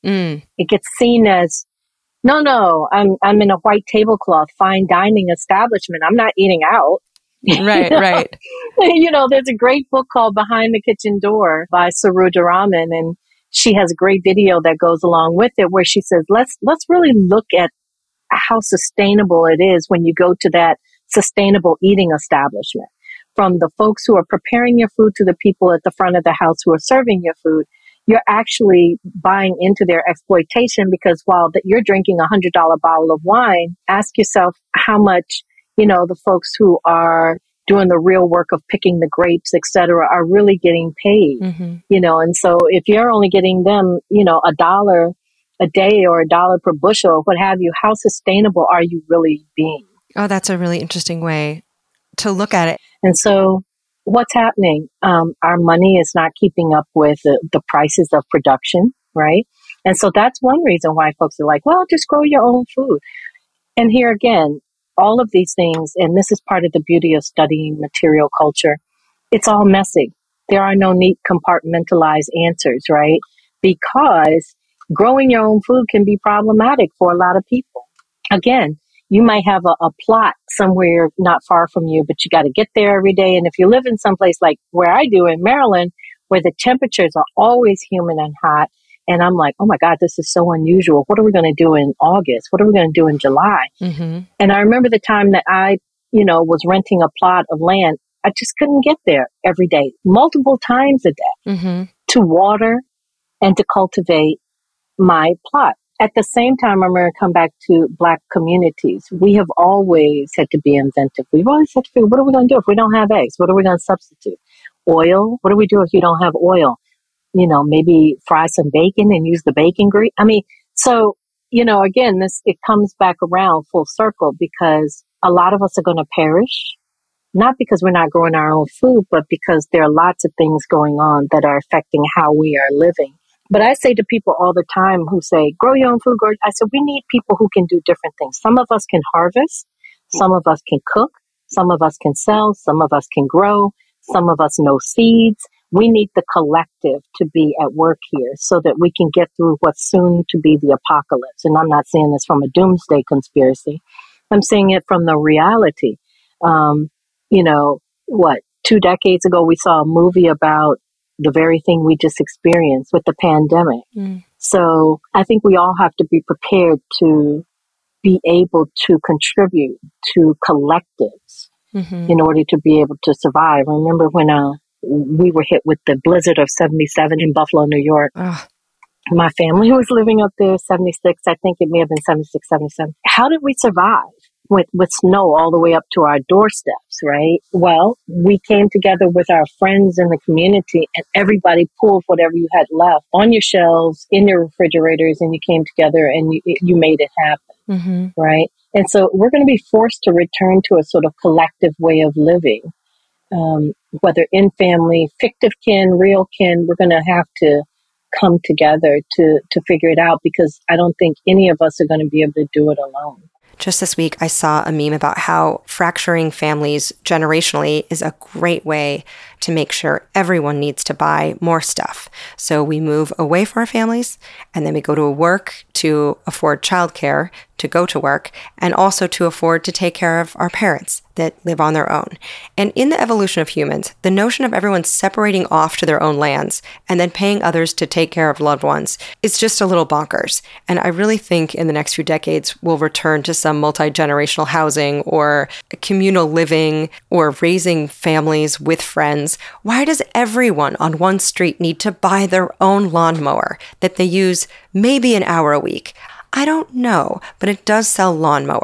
It gets seen as, no, I'm in a white tablecloth, fine dining establishment. I'm not eating out. Right, right. You know, there's a great book called Behind the Kitchen Door by Saruja Raman, and she has a great video that goes along with it where she says, let's really look at how sustainable it is when you go to that sustainable eating establishment. From the folks who are preparing your food to the people at the front of the house who are serving your food, you're actually buying into their exploitation because while you're drinking a $100 bottle of wine, ask yourself how much, you know, the folks who are doing the real work of picking the grapes, et cetera, are really getting paid, you know, and so if you're only getting them, you know, $1 a day or $1 per bushel or what have you, how sustainable are you really being? Oh, that's a really interesting way to look at it. And so what's happening? Our money is not keeping up with the prices of production, right? And so that's one reason why folks are like, well, just grow your own food. And here again, all of these things, and this is part of the beauty of studying material culture, it's all messy. There are no neat compartmentalized answers, right? Because growing your own food can be problematic for a lot of people. Again, you might have a plot somewhere not far from you, but you got to get there every day. And if you live in some place like where I do in Maryland, where the temperatures are always humid and hot, and I'm like, oh my God, this is so unusual. What are we going to do in August? What are we going to do in July? And I remember the time that I, you know, was renting a plot of land. I just couldn't get there every day, multiple times a day to water and to cultivate my plot. At the same time, I'm going to come back to Black communities. We have always had to be inventive. We've always had to figure, what are we going to do if we don't have eggs? What are we going to substitute? Oil? What do we do if you don't have oil? You know, maybe fry some bacon and use the bacon grease. I mean, so, you know, again, it comes back around full circle because a lot of us are going to perish, not because we're not growing our own food, but because there are lots of things going on that are affecting how we are living. But I say to people all the time who say, grow your own food, I said, we need people who can do different things. Some of us can harvest. Some of us can cook. Some of us can sell. Some of us can grow. Some of us know seeds. We need the collective to be at work here so that we can get through what's soon to be the apocalypse. And I'm not saying this from a doomsday conspiracy. I'm saying it from the reality. You know, 2 decades ago, we saw a movie about the very thing we just experienced with the pandemic. So I think we all have to be prepared to be able to contribute to collectives in order to be able to survive. I remember when we were hit with the blizzard of 77 in Buffalo, New York. My family was living up there, 76. I think it may have been 76, 77. How did we survive with snow all the way up to our doorsteps, right? Well, we came together with our friends in the community and everybody pulled whatever you had left on your shelves, in your refrigerators, and you came together and you made it happen, right? And so we're going to be forced to return to a sort of collective way of living, whether in family, fictive kin, real kin. We're going to have to come together to figure it out because I don't think any of us are going to be able to do it alone. Just this week, I saw a meme about how fracturing families generationally is a great way to make sure everyone needs to buy more stuff. So we move away from our families, and then we go to work to afford childcare, to go to work, and also to afford to take care of our parents that live on their own. And in the evolution of humans, the notion of everyone separating off to their own lands and then paying others to take care of loved ones is just a little bonkers. And I really think in the next few decades, we'll return to some multi-generational housing or communal living or raising families with friends. Why does everyone on one street need to buy their own lawnmower that they use maybe an hour a week? I don't know, but it does sell lawnmowers.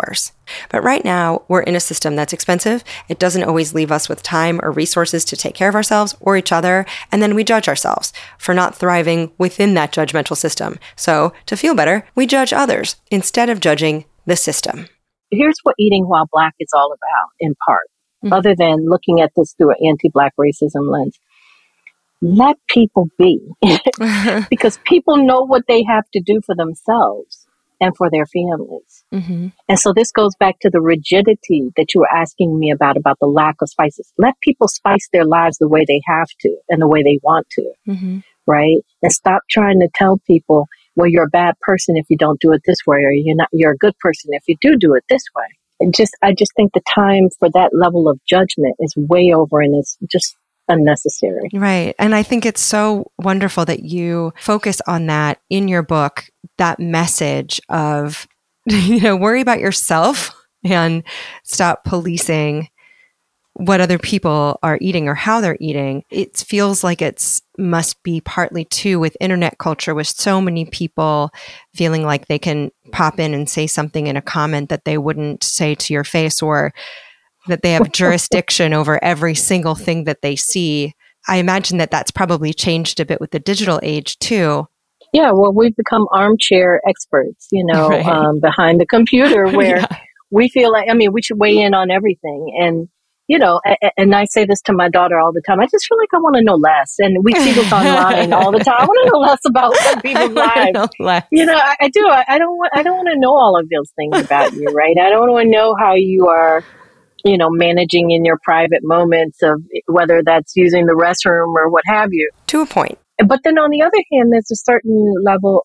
But right now, we're in a system that's expensive. It doesn't always leave us with time or resources to take care of ourselves or each other. And then we judge ourselves for not thriving within that judgmental system. So to feel better, we judge others instead of judging the system. Here's what Eating While Black is all about, in part, other than looking at this through an anti-Black racism lens. Let people be, because people know what they have to do for themselves and for their families. Mm-hmm. And so this goes back to the rigidity that you were asking me about the lack of spices. Let people spice their lives the way they have to and the way they want to, Mm-hmm. right? And stop trying to tell people, well, you're a bad person if you don't do it this way, or you're a good person if you do it this way. And I just think the time for that level of judgment is way over, and it's just unnecessary. Right. And I think it's so wonderful that you focus on that in your book, that message of, worry about yourself and stop policing what other people are eating or how they're eating. It feels like it must be partly too with internet culture, with so many people feeling like they can pop in and say something in a comment that they wouldn't say to your face, or that they have jurisdiction over every single thing that they see. I imagine that that's probably changed a bit with the digital age too. Yeah, well, we've become armchair experts, Right. behind the computer, where we feel like, we should weigh in on everything. And, and I say this to my daughter all the time, I just feel like I want to know less. And we see this online all the time. I want to know less about what people's lives. I do. I don't want to know all of those things about you, right? I don't want to know how you are, managing in your private moments, of whether that's using the restroom or what have you. To a point. But then on the other hand, there's a certain level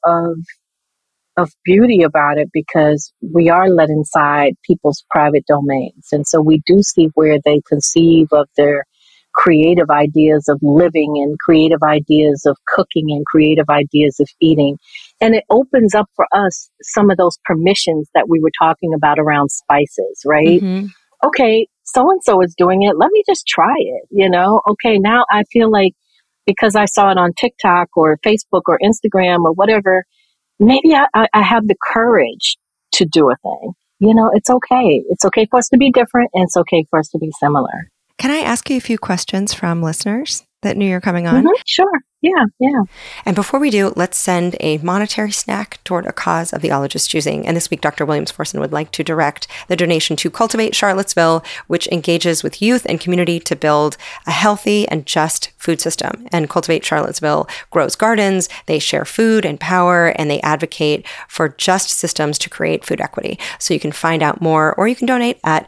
of beauty about it, because we are let inside people's private domains. And so we do see where they conceive of their creative ideas of living, and creative ideas of cooking, and creative ideas of eating. And it opens up for us some of those permissions that we were talking about around spices, right? Mm-hmm. Okay, so-and-so is doing it. Let me just try it, Okay, now I feel like, because I saw it on TikTok or Facebook or Instagram or whatever, maybe I have the courage to do a thing. It's okay. It's okay for us to be different, and it's okay for us to be similar. Can I ask you a few questions from listeners that knew you're coming on? Mm-hmm. Sure. Yeah. And before we do, let's send a monetary snack toward a cause of the ologist's choosing. And this week, Dr. Williams-Forson would like to direct the donation to Cultivate Charlottesville, which engages with youth and community to build a healthy and just food system. And Cultivate Charlottesville grows gardens, they share food and power, and they advocate for just systems to create food equity. So you can find out more, or you can donate at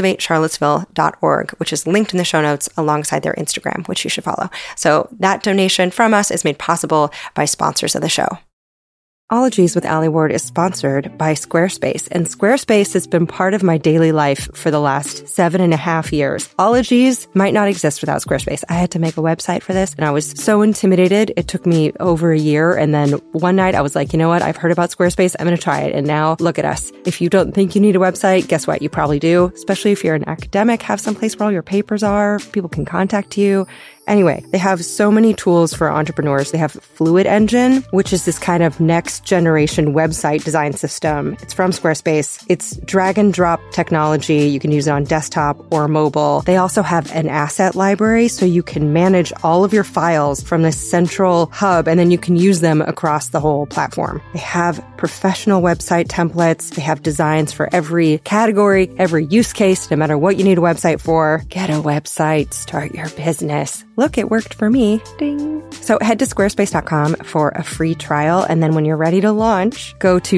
cultivatecharlottesville.org, which is linked in the show notes alongside their Instagram, which you should follow. So that donation from us is made possible by sponsors of the show. Ologies with Allie Ward is sponsored by Squarespace, and Squarespace has been part of my daily life for the last 7.5 years. Ologies might not exist without Squarespace. I had to make a website for this, and I was so intimidated. It took me over a year, and then one night I was like, you know what? I've heard about Squarespace. I'm going to try it, and now look at us. If you don't think you need a website, guess what? You probably do, especially if you're an academic, have someplace where all your papers are, people can contact you. Anyway, they have so many tools for entrepreneurs. They have Fluid Engine, which is this kind of next generation website design system. It's from Squarespace. It's drag and drop technology. You can use it on desktop or mobile. They also have an asset library, so you can manage all of your files from this central hub, and then you can use them across the whole platform. They have professional website templates. They have designs for every category, every use case, no matter what you need a website for. Get a website, start your business. Look, it worked for me. Ding. So head to squarespace.com for a free trial. And then when you're ready to launch, go to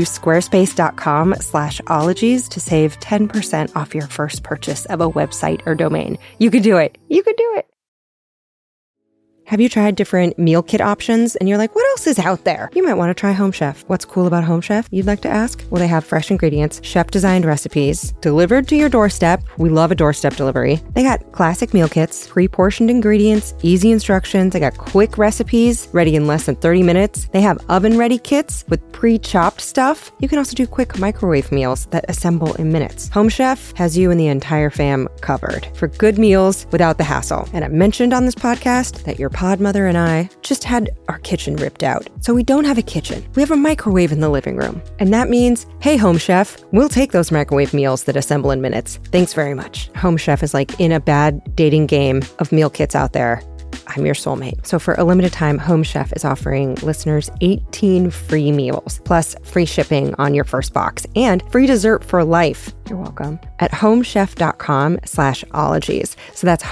squarespace.com/ologies to save 10% off your first purchase of a website or domain. You could do it. You could do it. Have you tried different meal kit options and you're like, what else is out there? You might want to try Home Chef. What's cool about Home Chef, you'd like to ask? Well, they have fresh ingredients, chef-designed recipes, delivered to your doorstep. We love a doorstep delivery. They got classic meal kits, pre-portioned ingredients, easy instructions. They got quick recipes, ready in less than 30 minutes. They have oven-ready kits with pre-chopped stuff. You can also do quick microwave meals that assemble in minutes. Home Chef has you and the entire fam covered for good meals without the hassle. And I mentioned on this podcast that your Podmother and I just had our kitchen ripped out. So we don't have a kitchen. We have a microwave in the living room. And that means, hey, Home Chef, we'll take those microwave meals that assemble in minutes. Thanks very much. Home Chef is like in a bad dating game of meal kits out there. I'm your soulmate. So for a limited time, Home Chef is offering listeners 18 free meals, plus free shipping on your first box and free dessert for life. You're welcome. At homechef.com/ologies. So that's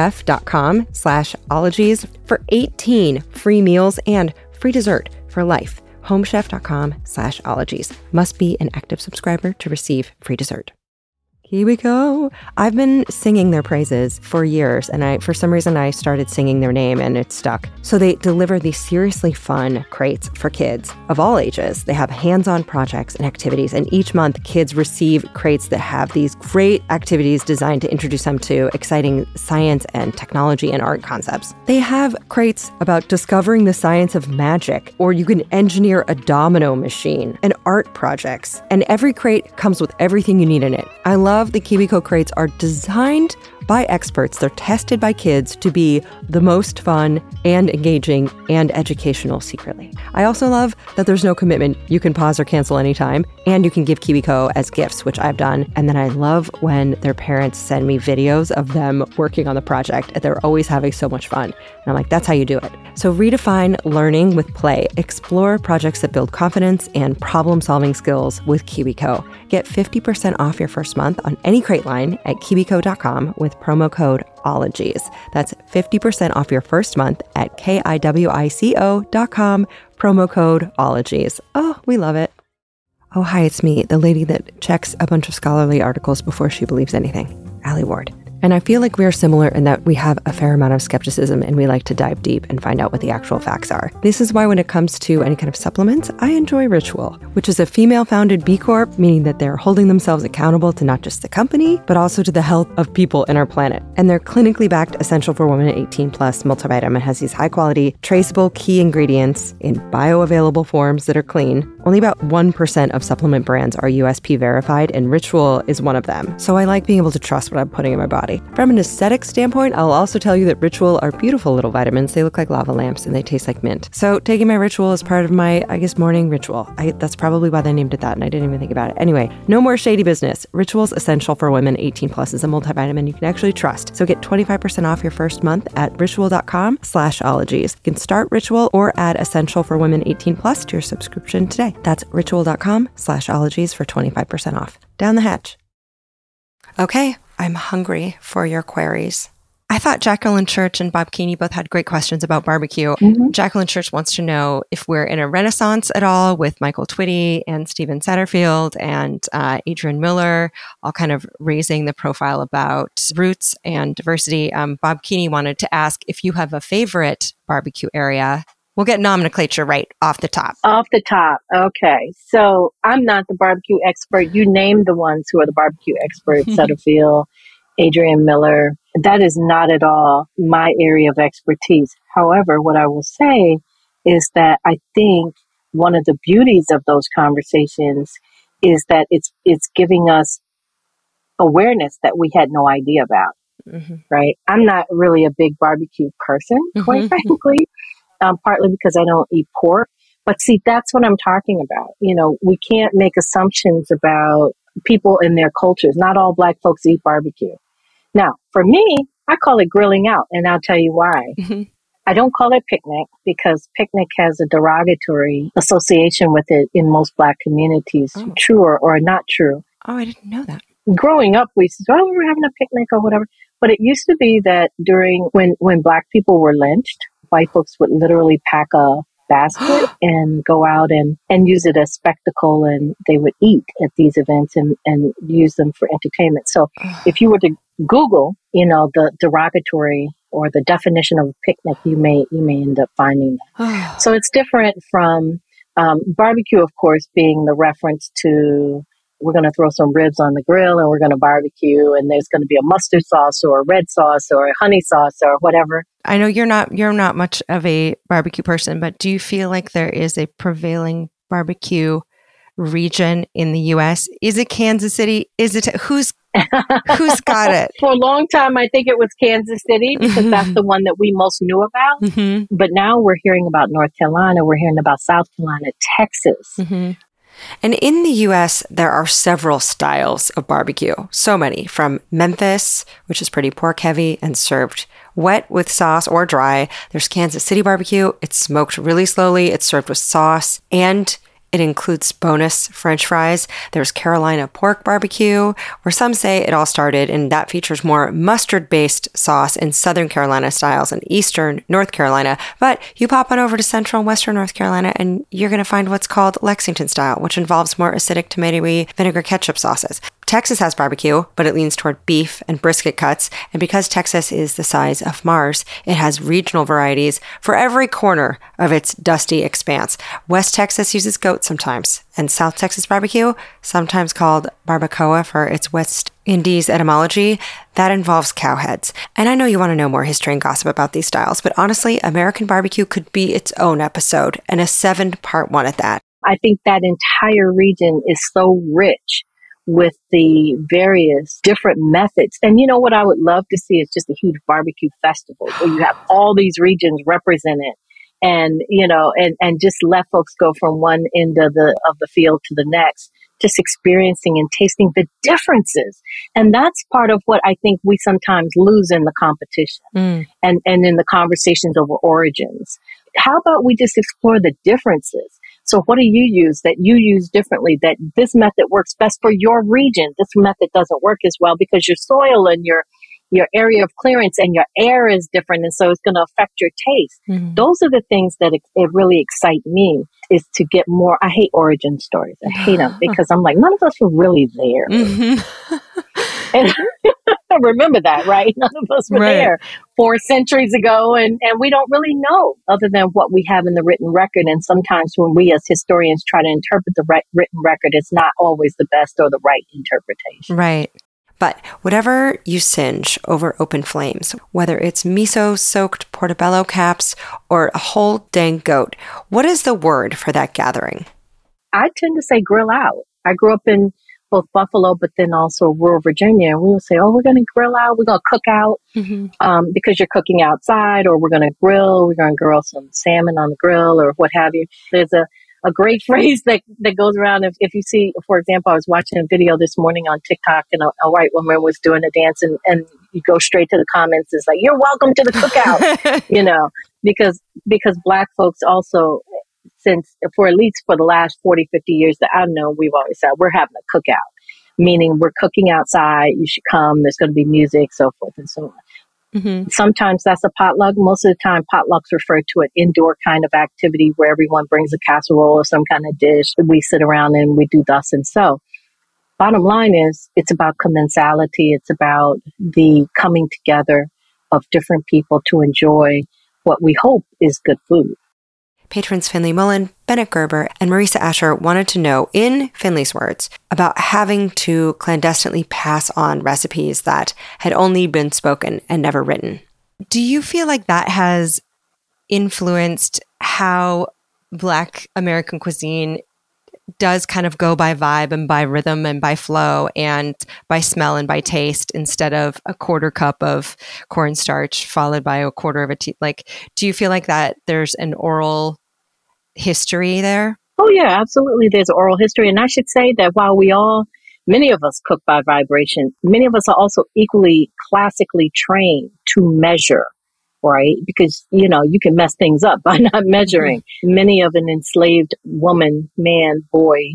homechef.com/ologies for 18 free meals and free dessert for life. homechef.com/ologies. Must be an active subscriber to receive free dessert. KiwiCo. I've been singing their praises for years, and for some reason I started singing their name and it stuck. So they deliver these seriously fun crates for kids of all ages. They have hands-on projects and activities, and each month kids receive crates that have these great activities designed to introduce them to exciting science and technology and art concepts. They have crates about discovering the science of magic, or you can engineer a domino machine, and art projects. And every crate comes with everything you need in it. I love the KiwiCo crates are designed by experts. They're tested by kids to be the most fun and engaging and educational secretly. I also love that there's no commitment. You can pause or cancel anytime, and you can give KiwiCo as gifts, which I've done. And then I love when their parents send me videos of them working on the project. They're always having so much fun. And I'm like, that's how you do it. So redefine learning with play. Explore projects that build confidence and problem-solving skills with KiwiCo. Get 50% off your first month on any crate line at kiwico.com with promo code OLOGIES. That's 50% off your first month at kiwico.com, promo code OLOGIES. Oh, we love it. Oh, hi, it's me, the lady that checks a bunch of scholarly articles before she believes anything, Allie Ward. And I feel like we are similar in that we have a fair amount of skepticism and we like to dive deep and find out what the actual facts are. This is why when it comes to any kind of supplements, I enjoy Ritual, which is a female-founded B Corp, meaning that they're holding themselves accountable to not just the company, but also to the health of people in our planet. And their clinically backed Essential for Women 18 Plus multivitamin has these high-quality, traceable key ingredients in bioavailable forms that are clean. Only about 1% of supplement brands are USP verified, and Ritual is one of them. So I like being able to trust what I'm putting in my body. From an aesthetic standpoint, I'll also tell you that Ritual are beautiful little vitamins. They look like lava lamps and they taste like mint. So taking my Ritual is part of my, morning ritual. That's probably why they named it that, and I didn't even think about it. Anyway, no more shady business. Ritual's Essential for Women 18 Plus is a multivitamin you can actually trust. So get 25% off your first month at ritual.com/ologies. You can start Ritual or add Essential for Women 18 Plus to your subscription today. That's ritual.com/ologies for 25% off. Down the hatch. Okay, I'm hungry for your queries. I thought Jacqueline Church and Bob Keeney both had great questions about barbecue. Mm-hmm. Jacqueline Church wants to know if we're in a renaissance at all with Michael Twitty and Steven Satterfield and Adrian Miller, all kind of raising the profile about roots and diversity. Bob Keeney wanted to ask if you have a favorite barbecue area. We'll get nomenclature right off the top. Off the top. Okay. So I'm not the barbecue expert. You named the ones who are the barbecue experts, Satterfield, Adrian Miller. That is not at all my area of expertise. However, what I will say is that I think one of the beauties of those conversations is that it's giving us awareness that we had no idea about, right? I'm not really a big barbecue person, quite frankly, partly because I don't eat pork. But see, that's what I'm talking about. You know, we can't make assumptions about people and their cultures. Not all Black folks eat barbecue. Now, for me, I call it grilling out, and I'll tell you why. I don't call it picnic because picnic has a derogatory association with it in most Black communities, true or not true. Oh, I didn't know that. Growing up, we said, oh, we're having a picnic or whatever. But it used to be that during when Black people were lynched, white folks would literally pack a basket and go out and use it as spectacle, and they would eat at these events and use them for entertainment. So if you were to Google, you know, the derogatory or the definition of a picnic, you may end up finding that. So it's different from barbecue, of course, being the reference to we're going to throw some ribs on the grill and we're going to barbecue, and there's going to be a mustard sauce or a red sauce or a honey sauce or whatever. I know you're not much of a barbecue person, but do you feel like there is a prevailing barbecue region in the U.S.? Is it Kansas City? Is it who's got it? For a long time, I think it was Kansas City because that's the one that we most knew about. But now we're hearing about North Carolina. We're hearing about South Carolina, Texas. And in the U.S., there are several styles of barbecue. So many, from Memphis, which is pretty pork heavy and served wet with sauce or dry. There's Kansas City barbecue. It's smoked really slowly. It's served with sauce, and it includes bonus French fries. There's Carolina pork barbecue, where some say it all started, and that features more mustard-based sauce in Southern Carolina styles and Eastern North Carolina. But you pop on over to Central and Western North Carolina, and you're going to find what's called Lexington style, which involves more acidic tomatoey vinegar ketchup sauces. Texas has barbecue, but it leans toward beef and brisket cuts. And because Texas is the size of Mars, it has regional varieties for every corner of its dusty expanse. West Texas uses goat sometimes, and South Texas barbecue, sometimes called barbacoa for its West Indies etymology, that involves cow heads. And I know you want to know more history and gossip about these styles, but honestly, American barbecue could be its own episode, and a 7-part one at that. I think that entire region is so rich with the various different methods. And you know what I would love to see is just a huge barbecue festival where you have all these regions represented and, you know, and just let folks go from one end of the field to the next, just experiencing and tasting the differences. And that's part of what I think we sometimes lose in the competition and in the conversations over origins. How about we just explore the differences? So what do you use that you use differently, that this method works best for your region? This method doesn't work as well because your soil and your area of clearance and your air is different. And so it's going to affect your taste. Those are the things that it really excite me, is to get more. I hate origin stories. I hate them because I'm like, none of us were really there. And remember that, right? None of us were there 4 centuries ago, and we don't really know other than what we have in the written record. And sometimes when we as historians try to interpret the written record, it's not always the best or the right interpretation. Right. But whatever you singe over open flames, whether it's miso-soaked portobello caps or a whole dang goat, what is the word for that gathering? I tend to say grill out. I grew up in both Buffalo, but then also rural Virginia. And we would say, oh, we're going to grill out. We're going to cook out because you're cooking outside, or we're going to grill. We're going to grill some salmon on the grill or what have you. There's a great phrase that goes around. If you see, for example, I was watching a video this morning on TikTok and a white woman was doing a dance and you go straight to the comments. It's like, you're welcome to the cookout, you know, because Black folks also, since for at least for the last 40, 50 years that I've known, we've always said we're having a cookout, meaning we're cooking outside. You should come. There's going to be music, so forth and so on. Sometimes that's a potluck. Most of the time, potlucks refer to an indoor kind of activity where everyone brings a casserole or some kind of dish. We sit around and we do thus and so. Bottom line is, it's about commensality. It's about the coming together of different people to enjoy what we hope is good food. Patrons Finley Mullen, Bennett Gerber, and Marisa Asher wanted to know, in Finley's words, about having to clandestinely pass on recipes that had only been spoken and never written. Do you feel like that has influenced how Black American cuisine does kind of go by vibe and by rhythm and by flow and by smell and by taste, instead of a quarter cup of cornstarch followed by a quarter of a tea? Like, do you feel like that there's an oral history there? Oh, yeah, absolutely. There's oral history. And I should say that while many of us cook by vibration, many of us are also equally classically trained to measure, right? Because, you know, you can mess things up by not measuring. Many of an enslaved woman, man, boy,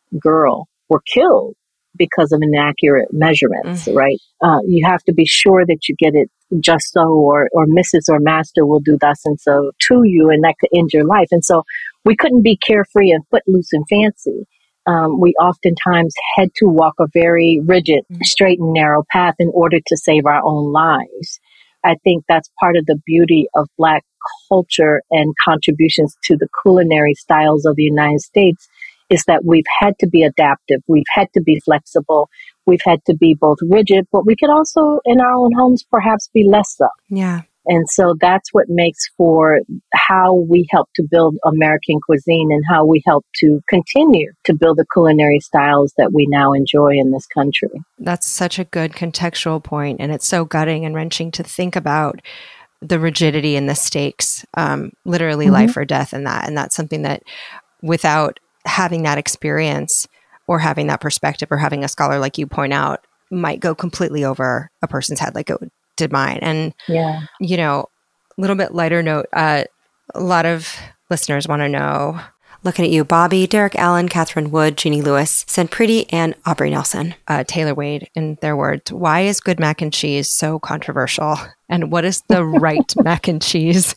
girl were killed because of inaccurate measurements, right? You have to be sure that you get it just so, or Mrs. or Master will do thus and so to you, and that could end your life. And so we couldn't be carefree and footloose and fancy. We oftentimes had to walk a very rigid, straight and narrow path in order to save our own lives. I think that's part of the beauty of Black culture and contributions to the culinary styles of the United States, is that we've had to be adaptive. We've had to be flexible. We've had to be both rigid, but we could also, in our own homes, perhaps be less so. Yeah. And so that's what makes for how we help to build American cuisine and how we help to continue to build the culinary styles that we now enjoy in this country. That's such a good contextual point, and it's so gutting and wrenching to think about the rigidity and the stakes, literally life or death in that. And that's something that without having that experience or having that perspective or having a scholar like you point out might go completely over a person's head like it did mine. And, you know, a little bit lighter note, a lot of listeners want to know, looking at you, Bobby, Derek Allen, Catherine Wood, Jeannie Lewis, Senpriti, and Aubrey Nelson, Taylor Wade, in their words, why is good mac and cheese so controversial? And what is the right mac and cheese?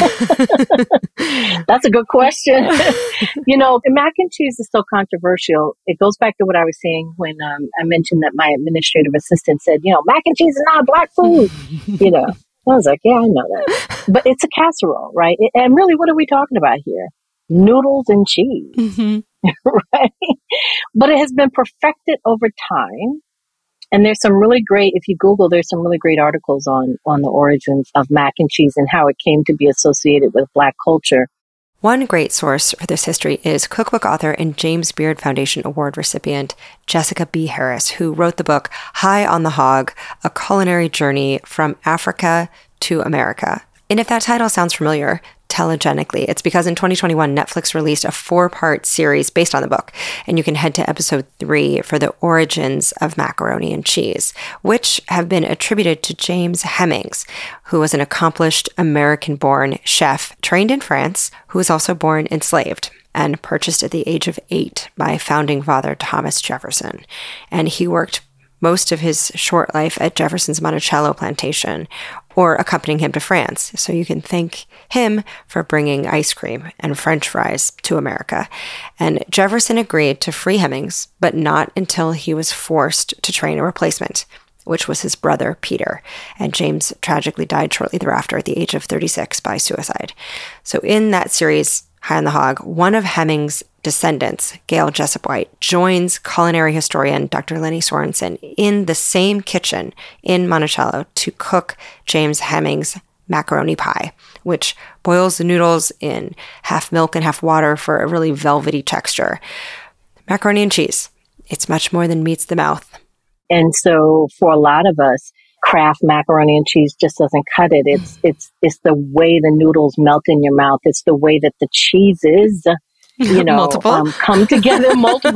That's a good question. You know, the mac and cheese is so controversial. It goes back to what I was saying when I mentioned that my administrative assistant said, you know, mac and cheese is not black food. You know, I was like, yeah, I know that. But it's a casserole, right? And really, what are we talking about here? Noodles and cheese, right? But it has been perfected over time. And there's some really great, if you Google, there's some really great articles on the origins of mac and cheese and how it came to be associated with Black culture. One great source for this history is cookbook author and James Beard Foundation Award recipient Jessica B. Harris, who wrote the book High on the Hog, A Culinary Journey from Africa to America. And if that title sounds familiar, telegenically, it's because in 2021, Netflix released a 4-part series based on the book, and you can head to episode 3 for the origins of macaroni and cheese, which have been attributed to James Hemings, who was an accomplished American-born chef trained in France, who was also born enslaved and purchased at the age of 8 by founding father Thomas Jefferson. And he worked most of his short life at Jefferson's Monticello plantation, or accompanying him to France. So you can thank him for bringing ice cream and French fries to America. And Jefferson agreed to free Hemings, but not until he was forced to train a replacement, which was his brother, Peter. And James tragically died shortly thereafter at the age of 36 by suicide. So in that series, High on the Hog, one of Hemings' descendants, Gail Jessup White, joins culinary historian Dr. Lenny Sorensen in the same kitchen in Monticello to cook James Hemings' macaroni pie, which boils the noodles in half milk and half water for a really velvety texture. Macaroni and cheese, it's much more than meets the mouth. And so for a lot of us, Kraft macaroni and cheese just doesn't cut it. It's the way the noodles melt in your mouth. It's the way that the cheeses, you know, come together,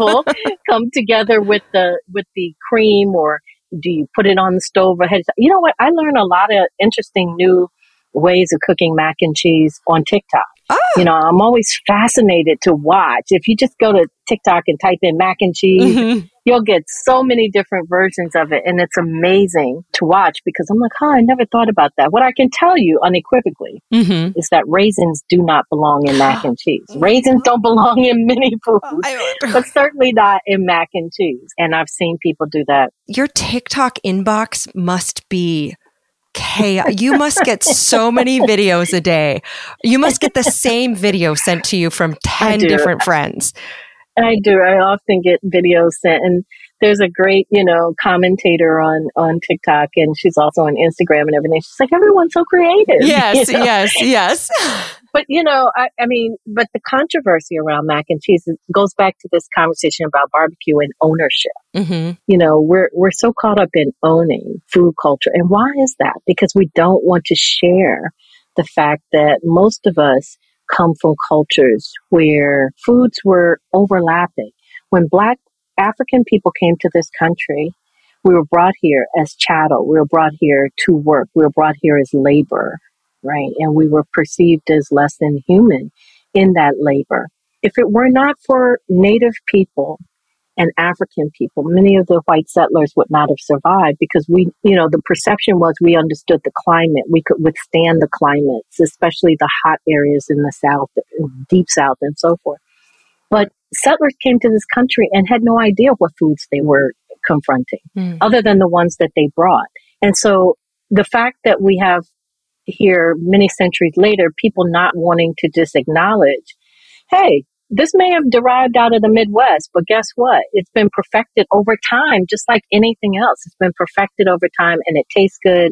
come together with the cream, or do you put it on the stove ahead? You know what? I learned a lot of interesting new ways of cooking mac and cheese on TikTok. Oh. You know, I'm always fascinated to watch. If you just go to TikTok and type in mac and cheese, you'll get so many different versions of it. And it's amazing to watch because I'm like, I never thought about that. What I can tell you unequivocally is that raisins do not belong in mac and cheese. Raisins don't belong in many foods, but certainly not in mac and cheese. And I've seen people do that. Your TikTok inbox must be chaos. You must get so many videos a day. You must get the same video sent to you from 10 different friends. I do. I often get videos sent, and there's a great, you know, commentator on TikTok, and she's also on Instagram and everything. She's like, everyone's so creative. Yes, you know? yes. But, you know, I mean, but the controversy around mac and cheese goes back to this conversation about barbecue and ownership. You know, we're so caught up in owning food culture. And why is that? Because we don't want to share the fact that most of us come from cultures where foods were overlapping. When Black African people came to this country, we were brought here as chattel. We were brought here to work. We were brought here as labor, right? And we were perceived as less than human in that labor. If it were not for Native people and African people, many of the white settlers would not have survived because we, you know, the perception was we understood the climate. We could withstand the climates, especially the hot areas in the South, deep South and so forth. But settlers came to this country and had no idea what foods they were confronting other than the ones that they brought. And so the fact that we have here many centuries later, people not wanting to just acknowledge, hey, this may have derived out of the Midwest, but guess what? It's been perfected over time, just like anything else. It's been perfected over time, and it tastes good,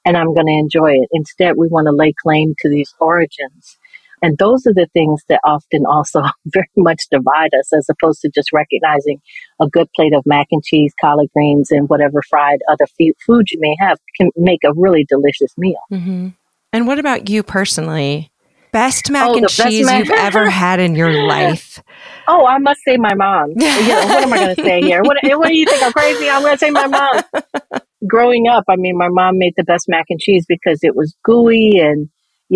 and I'm going to enjoy it. Instead, we want to lay claim to these origins. And those are the things that often also very much divide us, as opposed to just recognizing a good plate of mac and cheese, collard greens, and whatever fried other food you may have can make a really delicious meal. Mm-hmm. And what about you personally? Best mac and cheese you've ever had in your life? Oh, I must say my mom. What am I going to say here? What do you think? I'm crazy? I'm going to say my mom. Growing up, I mean, my mom made the best mac and cheese because it was gooey and,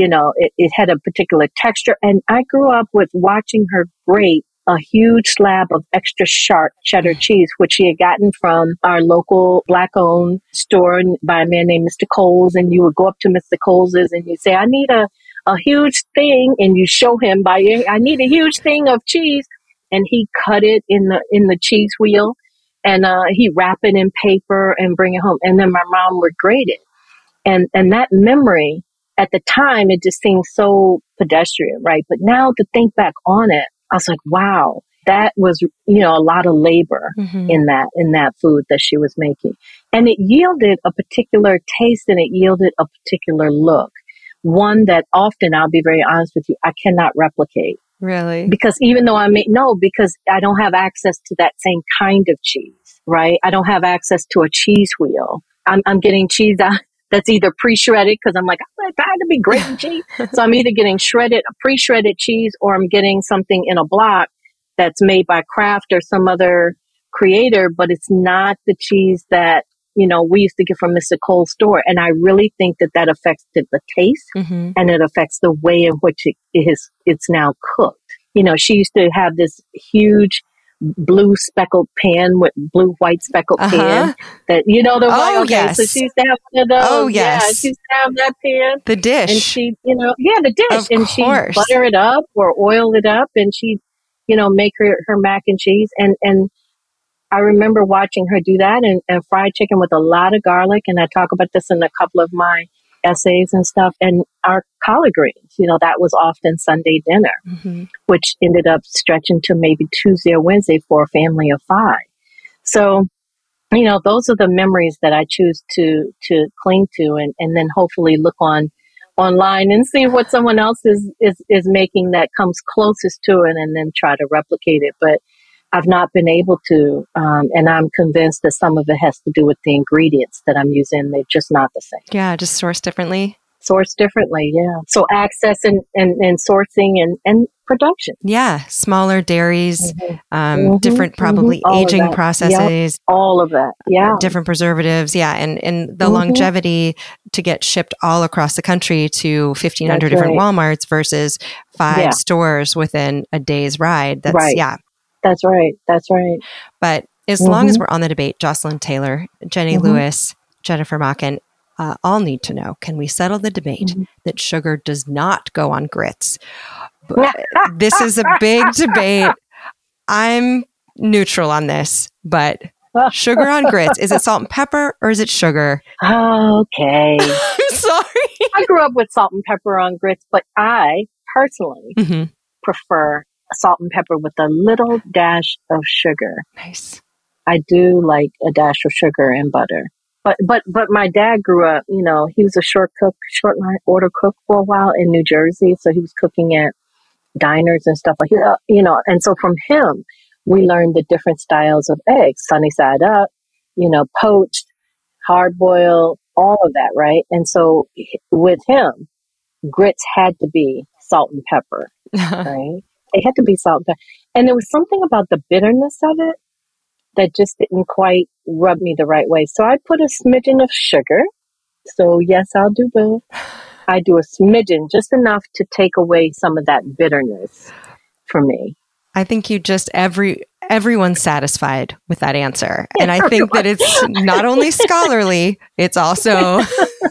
it had a particular texture. And I grew up with watching her grate a huge slab of extra sharp cheddar cheese, which she had gotten from our local Black-owned store by a man named Mr. Coles. And you would go up to Mr. Coles's and you say, I need a huge thing, and you show him I need a huge thing of cheese, and he cut it in the cheese wheel, and he wrap it in paper and bring it home, and then my mom would grate it, and that memory at the time it just seemed so pedestrian, right? But now to think back on it, I was like, wow, that was a lot of labor in that food that she was making, and it yielded a particular taste and it yielded a particular look. One that often, I'll be very honest with you, I cannot replicate. Really? Because even though because I don't have access to that same kind of cheese, right? I don't have access to a cheese wheel. I'm getting cheese that's either pre-shredded, because I'm like, I'm tired to be grating cheese. So I'm either getting pre-shredded cheese, or I'm getting something in a block that's made by Kraft or some other creator, but it's not the cheese that we used to get from Mr. Cole's store. And I really think that affects the taste and it affects the way in which it's now cooked. She used to have this huge blue speckled pan with white speckled pan that, yes. So she used to have one of those. Oh, yes. Yeah, she used to have that pan. The dish. And she, the dish. Of and course. She'd butter it up or oil it up, and she'd, make her mac and cheese. And I remember watching her do that and fried chicken with a lot of garlic. And I talk about this in a couple of my essays and stuff. And our collard greens, that was often Sunday dinner, which ended up stretching to maybe Tuesday or Wednesday for a family of 5. So, those are the memories that I choose to cling to and then hopefully look online and see what someone else is making that comes closest to it and then try to replicate it. But I've not been able to, and I'm convinced that some of it has to do with the ingredients that I'm using. They're just not the same. Yeah, just sourced differently. Yeah. So access and sourcing and production. Yeah, smaller dairies, different probably aging processes. Yep. All of that, yeah. Different preservatives, yeah. And the longevity to get shipped all across the country to 1,500 different Walmarts versus 5 stores within a day's ride. That's right. Yeah. That's right. But as long as we're on the debate, Jocelyn Taylor, Jenny Lewis, Jennifer Machen, all need to know, can we settle the debate that sugar does not go on grits? This is a big debate. I'm neutral on this, but sugar on grits, is it salt and pepper or is it sugar? Okay. I'm sorry. I grew up with salt and pepper on grits, but I personally prefer salt and pepper with a little dash of sugar. Nice. I do like a dash of sugar and butter. But my dad grew up, he was a short line order cook for a while in New Jersey. So he was cooking at diners and stuff like that, and so from him, we learned the different styles of eggs, sunny side up, poached, hard boiled, all of that. Right. And so with him, grits had to be salt and pepper, right? They had to be salt and pepper. And there was something about the bitterness of it that just didn't quite rub me the right way. So I put a smidgen of sugar. So yes, I'll do both. I do a smidgen, just enough to take away some of that bitterness for me. I think you just everyone's satisfied with that answer. And I think that it's not only scholarly, it's also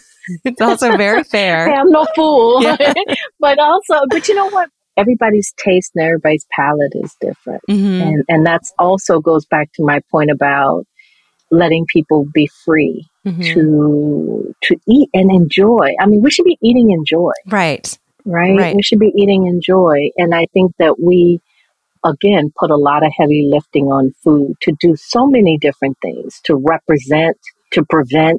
very fair. Hey, I'm no fool. Yeah. But you know what? Everybody's taste and everybody's palate is different. And that's also goes back to my point about letting people be free to eat and enjoy. I mean, we should be eating in joy. Right. We should be eating in joy. And I think that we, again, put a lot of heavy lifting on food to do so many different things, to represent, to prevent,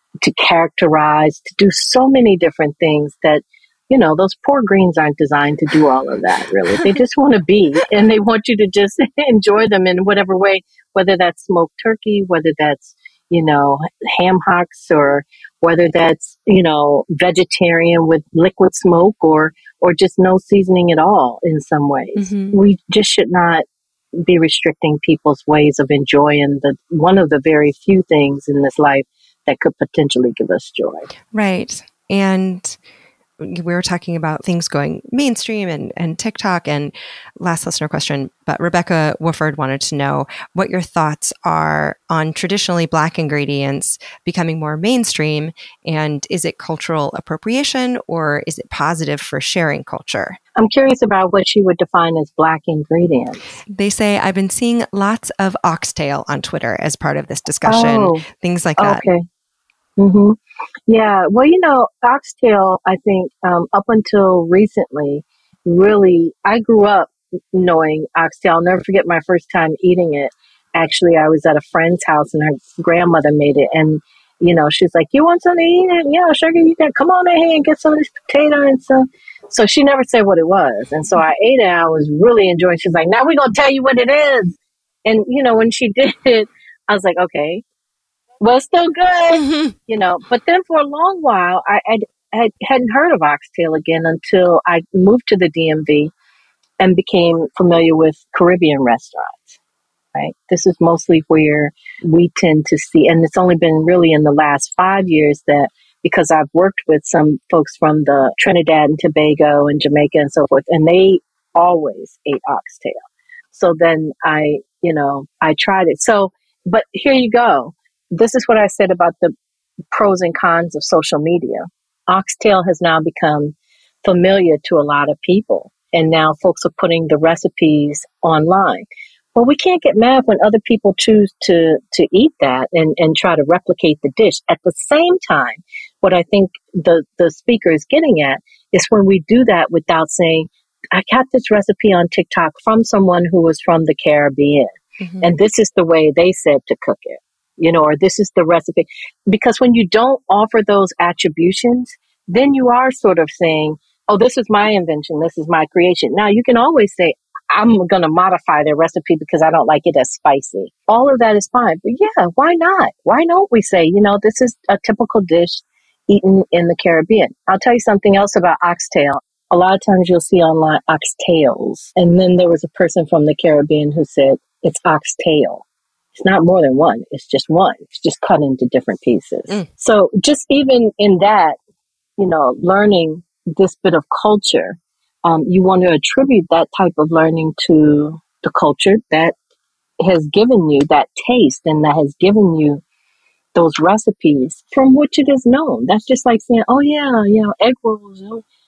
to characterize, to do so many different things that, you know, those poor greens aren't designed to do all of that, really. They just want to be, and they want you to just enjoy them in whatever way, whether that's smoked turkey, whether that's, you know, ham hocks, or whether that's, you know, vegetarian with liquid smoke, or just no seasoning at all in some ways. We just should not be restricting people's ways of enjoying one of the very few things in this life that could potentially give us joy. Right. And we were talking about things going mainstream and TikTok, and last listener question, but Rebecca Wooford wanted to know what your thoughts are on traditionally Black ingredients becoming more mainstream, and is it cultural appropriation or is it positive for sharing culture? I'm curious about what she would define as Black ingredients. They say, I've been seeing lots of oxtail on Twitter as part of this discussion, things like that. Okay. Mm-hmm. Yeah. Well, you know, oxtail, I think, up until recently, really, I grew up knowing oxtail. I'll never forget my first time eating it. Actually, I was at a friend's house and her grandmother made it. And, you know, she's like, you want something to eat it? Yeah, sugar, you can come on in here and get some of this potato and stuff. So she never said what it was. And so I ate it. And I was really enjoying it. She's like, now we're going to tell you what it is. And, you know, when she did it, I was like, okay. Well, it's still good, you know. But then for a long while, I hadn't heard of oxtail again until I moved to the DMV and became familiar with Caribbean restaurants, right? This is mostly where we tend to see, and it's only been really in the last 5 years that, because I've worked with some folks from the Trinidad and Tobago and Jamaica and so forth, and they always ate oxtail. So then I tried it. So, but here you go. This is what I said about the pros and cons of social media. Oxtail has now become familiar to a lot of people. And now folks are putting the recipes online. Well, we can't get mad when other people choose to eat that and try to replicate the dish. At the same time, what I think the speaker is getting at is when we do that without saying, I got this recipe on TikTok from someone who was from the Caribbean. And this is the way they said to cook it. You know, or this is the recipe. Because when you don't offer those attributions, then you are sort of saying, oh, this is my invention. This is my creation. Now, you can always say, I'm going to modify their recipe because I don't like it as spicy. All of that is fine. But yeah, why not? Why don't we say, you know, this is a typical dish eaten in the Caribbean? I'll tell you something else about oxtail. A lot of times you'll see online oxtails. And then there was a person from the Caribbean who said, it's oxtail. It's not more than one. It's just one. It's just cut into different pieces. So just even in that, you know, learning this bit of culture, you want to attribute that type of learning to the culture that has given you that taste and that has given you those recipes from which it is known. That's just like saying, oh yeah, you know, egg rolls.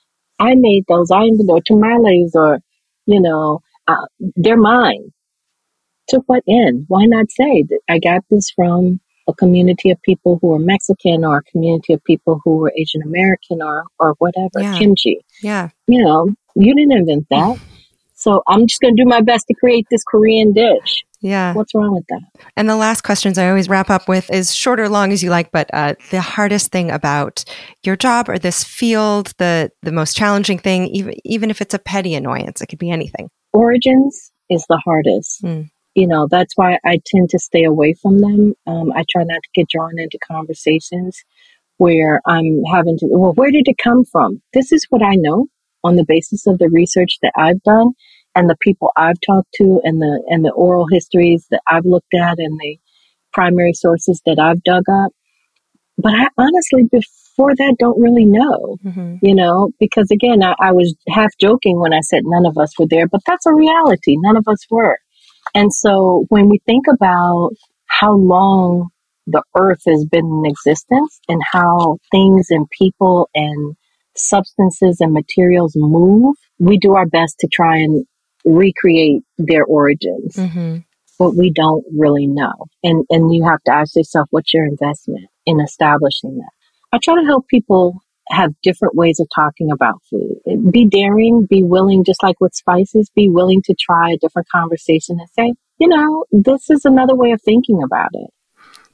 I made those. I invented, or tamales, or, you know, they're mine. To what end? Why not say that I got this from a community of people who are Mexican, or a community of people who were Asian American, or whatever, kimchi. Yeah. You know, you didn't invent that. So I'm just going to do my best to create this Korean dish. Yeah. What's wrong with that? And the last questions I always wrap up with is short or long as you like, but the hardest thing about your job or this field, the most challenging thing, even if it's a petty annoyance, it could be anything. Origins is the hardest. You know, that's why I tend to stay away from them. I try not to get drawn into conversations where I'm having to, well, where did it come from? This is what I know on the basis of the research that I've done and the people I've talked to and the oral histories that I've looked at and the primary sources that I've dug up. But I honestly, before that, don't really know, you know, because again, I was half joking when I said none of us were there, but that's a reality. None of us were. And so when we think about how long the earth has been in existence and how things and people and substances and materials move, we do our best to try and recreate their origins. But we don't really know. And you have to ask yourself, what's your investment in establishing that? I try to help people have different ways of talking about food. Be daring, be willing, just like with spices, be willing to try a different conversation and say, you know, this is another way of thinking about it.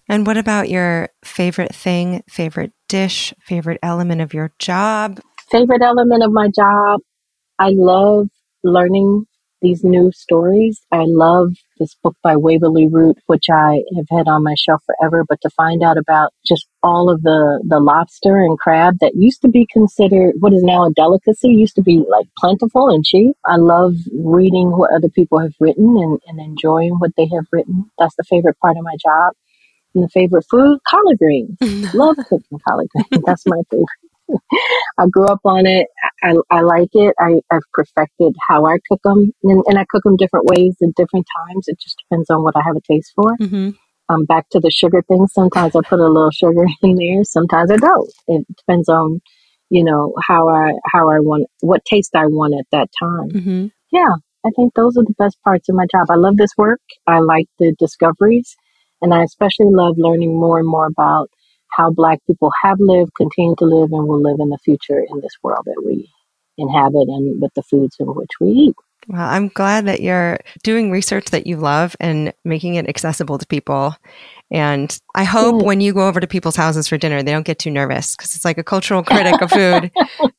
And what about your favorite thing, favorite dish, favorite element of your job? Favorite element of my job? I love learning these new stories. I love this book by Waverly Root, which I have had on my shelf forever, but to find out about just all of the lobster and crab that used to be considered what is now a delicacy, used to be like plentiful and cheap. I love reading what other people have written and enjoying what they have written. That's the favorite part of my job. And the favorite food, collard greens. Love cooking collard greens. That's my favorite. I grew up on it. I like it. I've perfected how I cook them. And I cook them different ways at different times. It just depends on what I have a taste for. Back to the sugar thing. Sometimes I put a little sugar in there. Sometimes I don't. It depends on, how I want, what taste I want at that time. Yeah, I think those are the best parts of my job. I love this work. I like the discoveries. And I especially love learning more and more about how Black people have lived, continue to live, and will live in the future in this world that we inhabit and with the foods in which we eat. Well, I'm glad that you're doing research that you love and making it accessible to people. And I hope when you go over to people's houses for dinner, they don't get too nervous because it's like a cultural critic of food.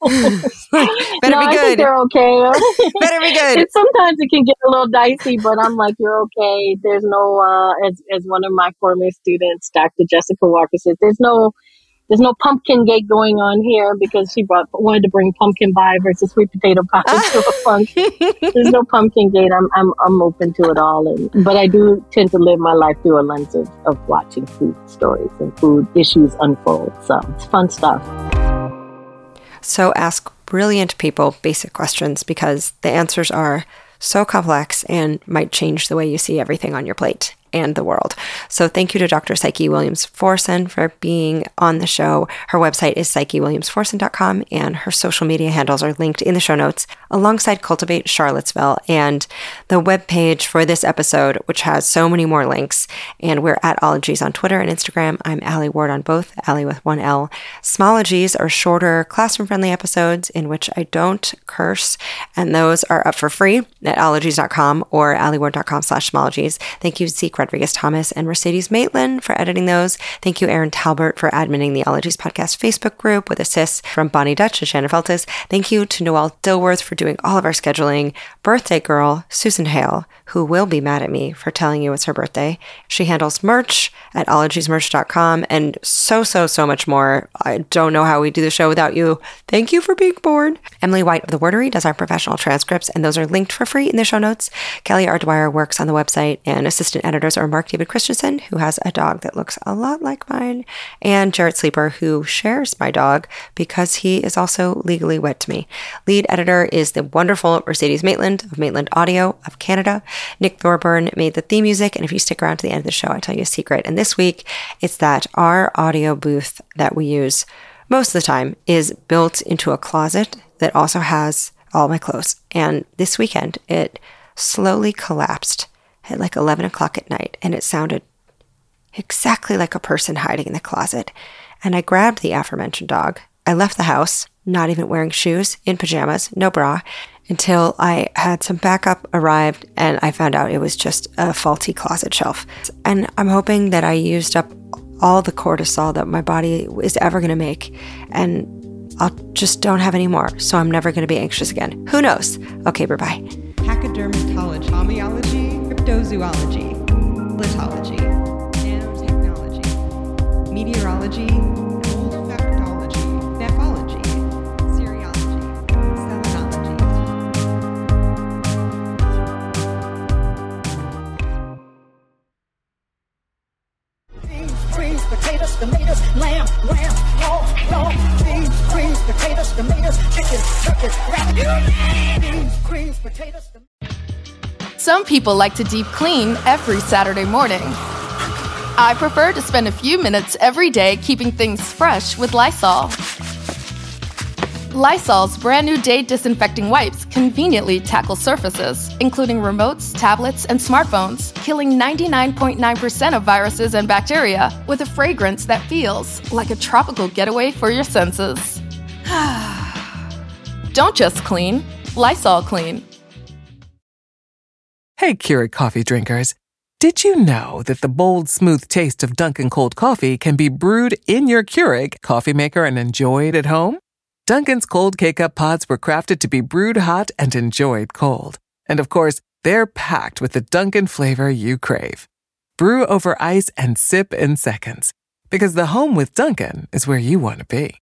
Better be I good. think they're okay. Better be good. Sometimes it can get a little dicey, but I'm like, you're okay. There's no, as one of my former students, Dr. Jessica Walker says, there's no pumpkin gate going on here because she wanted to bring pumpkin pie versus sweet potato pie to a function. There's no pumpkin gate. I'm open to it all, but I do tend to live my life through a lens of watching food stories and food issues unfold. So it's fun stuff. So ask brilliant people basic questions because the answers are so complex and might change the way you see everything on your plate and the world. So thank you to Dr. Psyche Williams-Forson for being on the show. Her website is psychewilliamsforson.com and her social media handles are linked in the show notes alongside Cultivate Charlottesville and the webpage for this episode, which has so many more links. And we're at Ologies on Twitter and Instagram. I'm Allie Ward on both, Allie with one L. Smologies are shorter, classroom-friendly episodes in which I don't curse, and those are up for free at ologies.com or allieward.com/smologies. Thank you, Zeke Rodriguez-Thomas and Mercedes Maitland for editing those. Thank you, Aaron Talbert, for adminning the Ologies Podcast Facebook group with assists from Bonnie Dutch and Shannon Feltis. Thank you to Noelle Dilworth for doing all of our scheduling. Birthday girl, Susan Hale, who will be mad at me for telling you it's her birthday. She handles merch at ologiesmerch.com and so much more. I don't know how we do the show without you. Thank you for being bored. Emily White of The Wordery does our professional transcripts, and those are linked for free in the show notes. Kelly R. Dwyer works on the website, and assistant editors are Mark David Christensen, who has a dog that looks a lot like mine, and Jarrett Sleeper, who shares my dog because he is also legally wed to me. Lead editor is the wonderful Mercedes Maitland of Maitland Audio of Canada. Nick Thorburn made the theme music, and if you stick around to the end of the show, I tell you a secret. And this week, it's that our audio booth that we use most of the time is built into a closet that also has all my clothes. And this weekend, it slowly collapsed at like 11 o'clock at night, and it sounded exactly like a person hiding in the closet. And I grabbed the aforementioned dog. I left the house, not even wearing shoes, in pajamas, no bra, until I had some backup arrived and I found out it was just a faulty closet shelf. And I'm hoping that I used up all the cortisol that my body is ever going to make, and I'll just don't have any more, so I'm never going to be anxious again. Who knows? Okay, bye-bye. Pachydermatology, homeology, cryptozoology, litology, nanotechnology, meteorology, olfactology, nephology, serology, selenology. Beans, greens, potatoes, tomatoes, lamb, raw, beans, greens, potatoes, tomatoes, chicken, turkey, rabbit, beans, greens, potatoes, tomatoes. Some people like to deep clean every Saturday morning. I prefer to spend a few minutes every day keeping things fresh with Lysol. Lysol's brand new day disinfecting wipes conveniently tackle surfaces, including remotes, tablets, and smartphones, killing 99.9% of viruses and bacteria with a fragrance that feels like a tropical getaway for your senses. Don't just clean, Lysol clean. Hey, Keurig coffee drinkers. Did you know that the bold, smooth taste of Dunkin' cold coffee can be brewed in your Keurig coffee maker and enjoyed at home? Dunkin's cold K-Cup pods were crafted to be brewed hot and enjoyed cold. And of course, they're packed with the Dunkin' flavor you crave. Brew over ice and sip in seconds. Because the home with Dunkin' is where you want to be.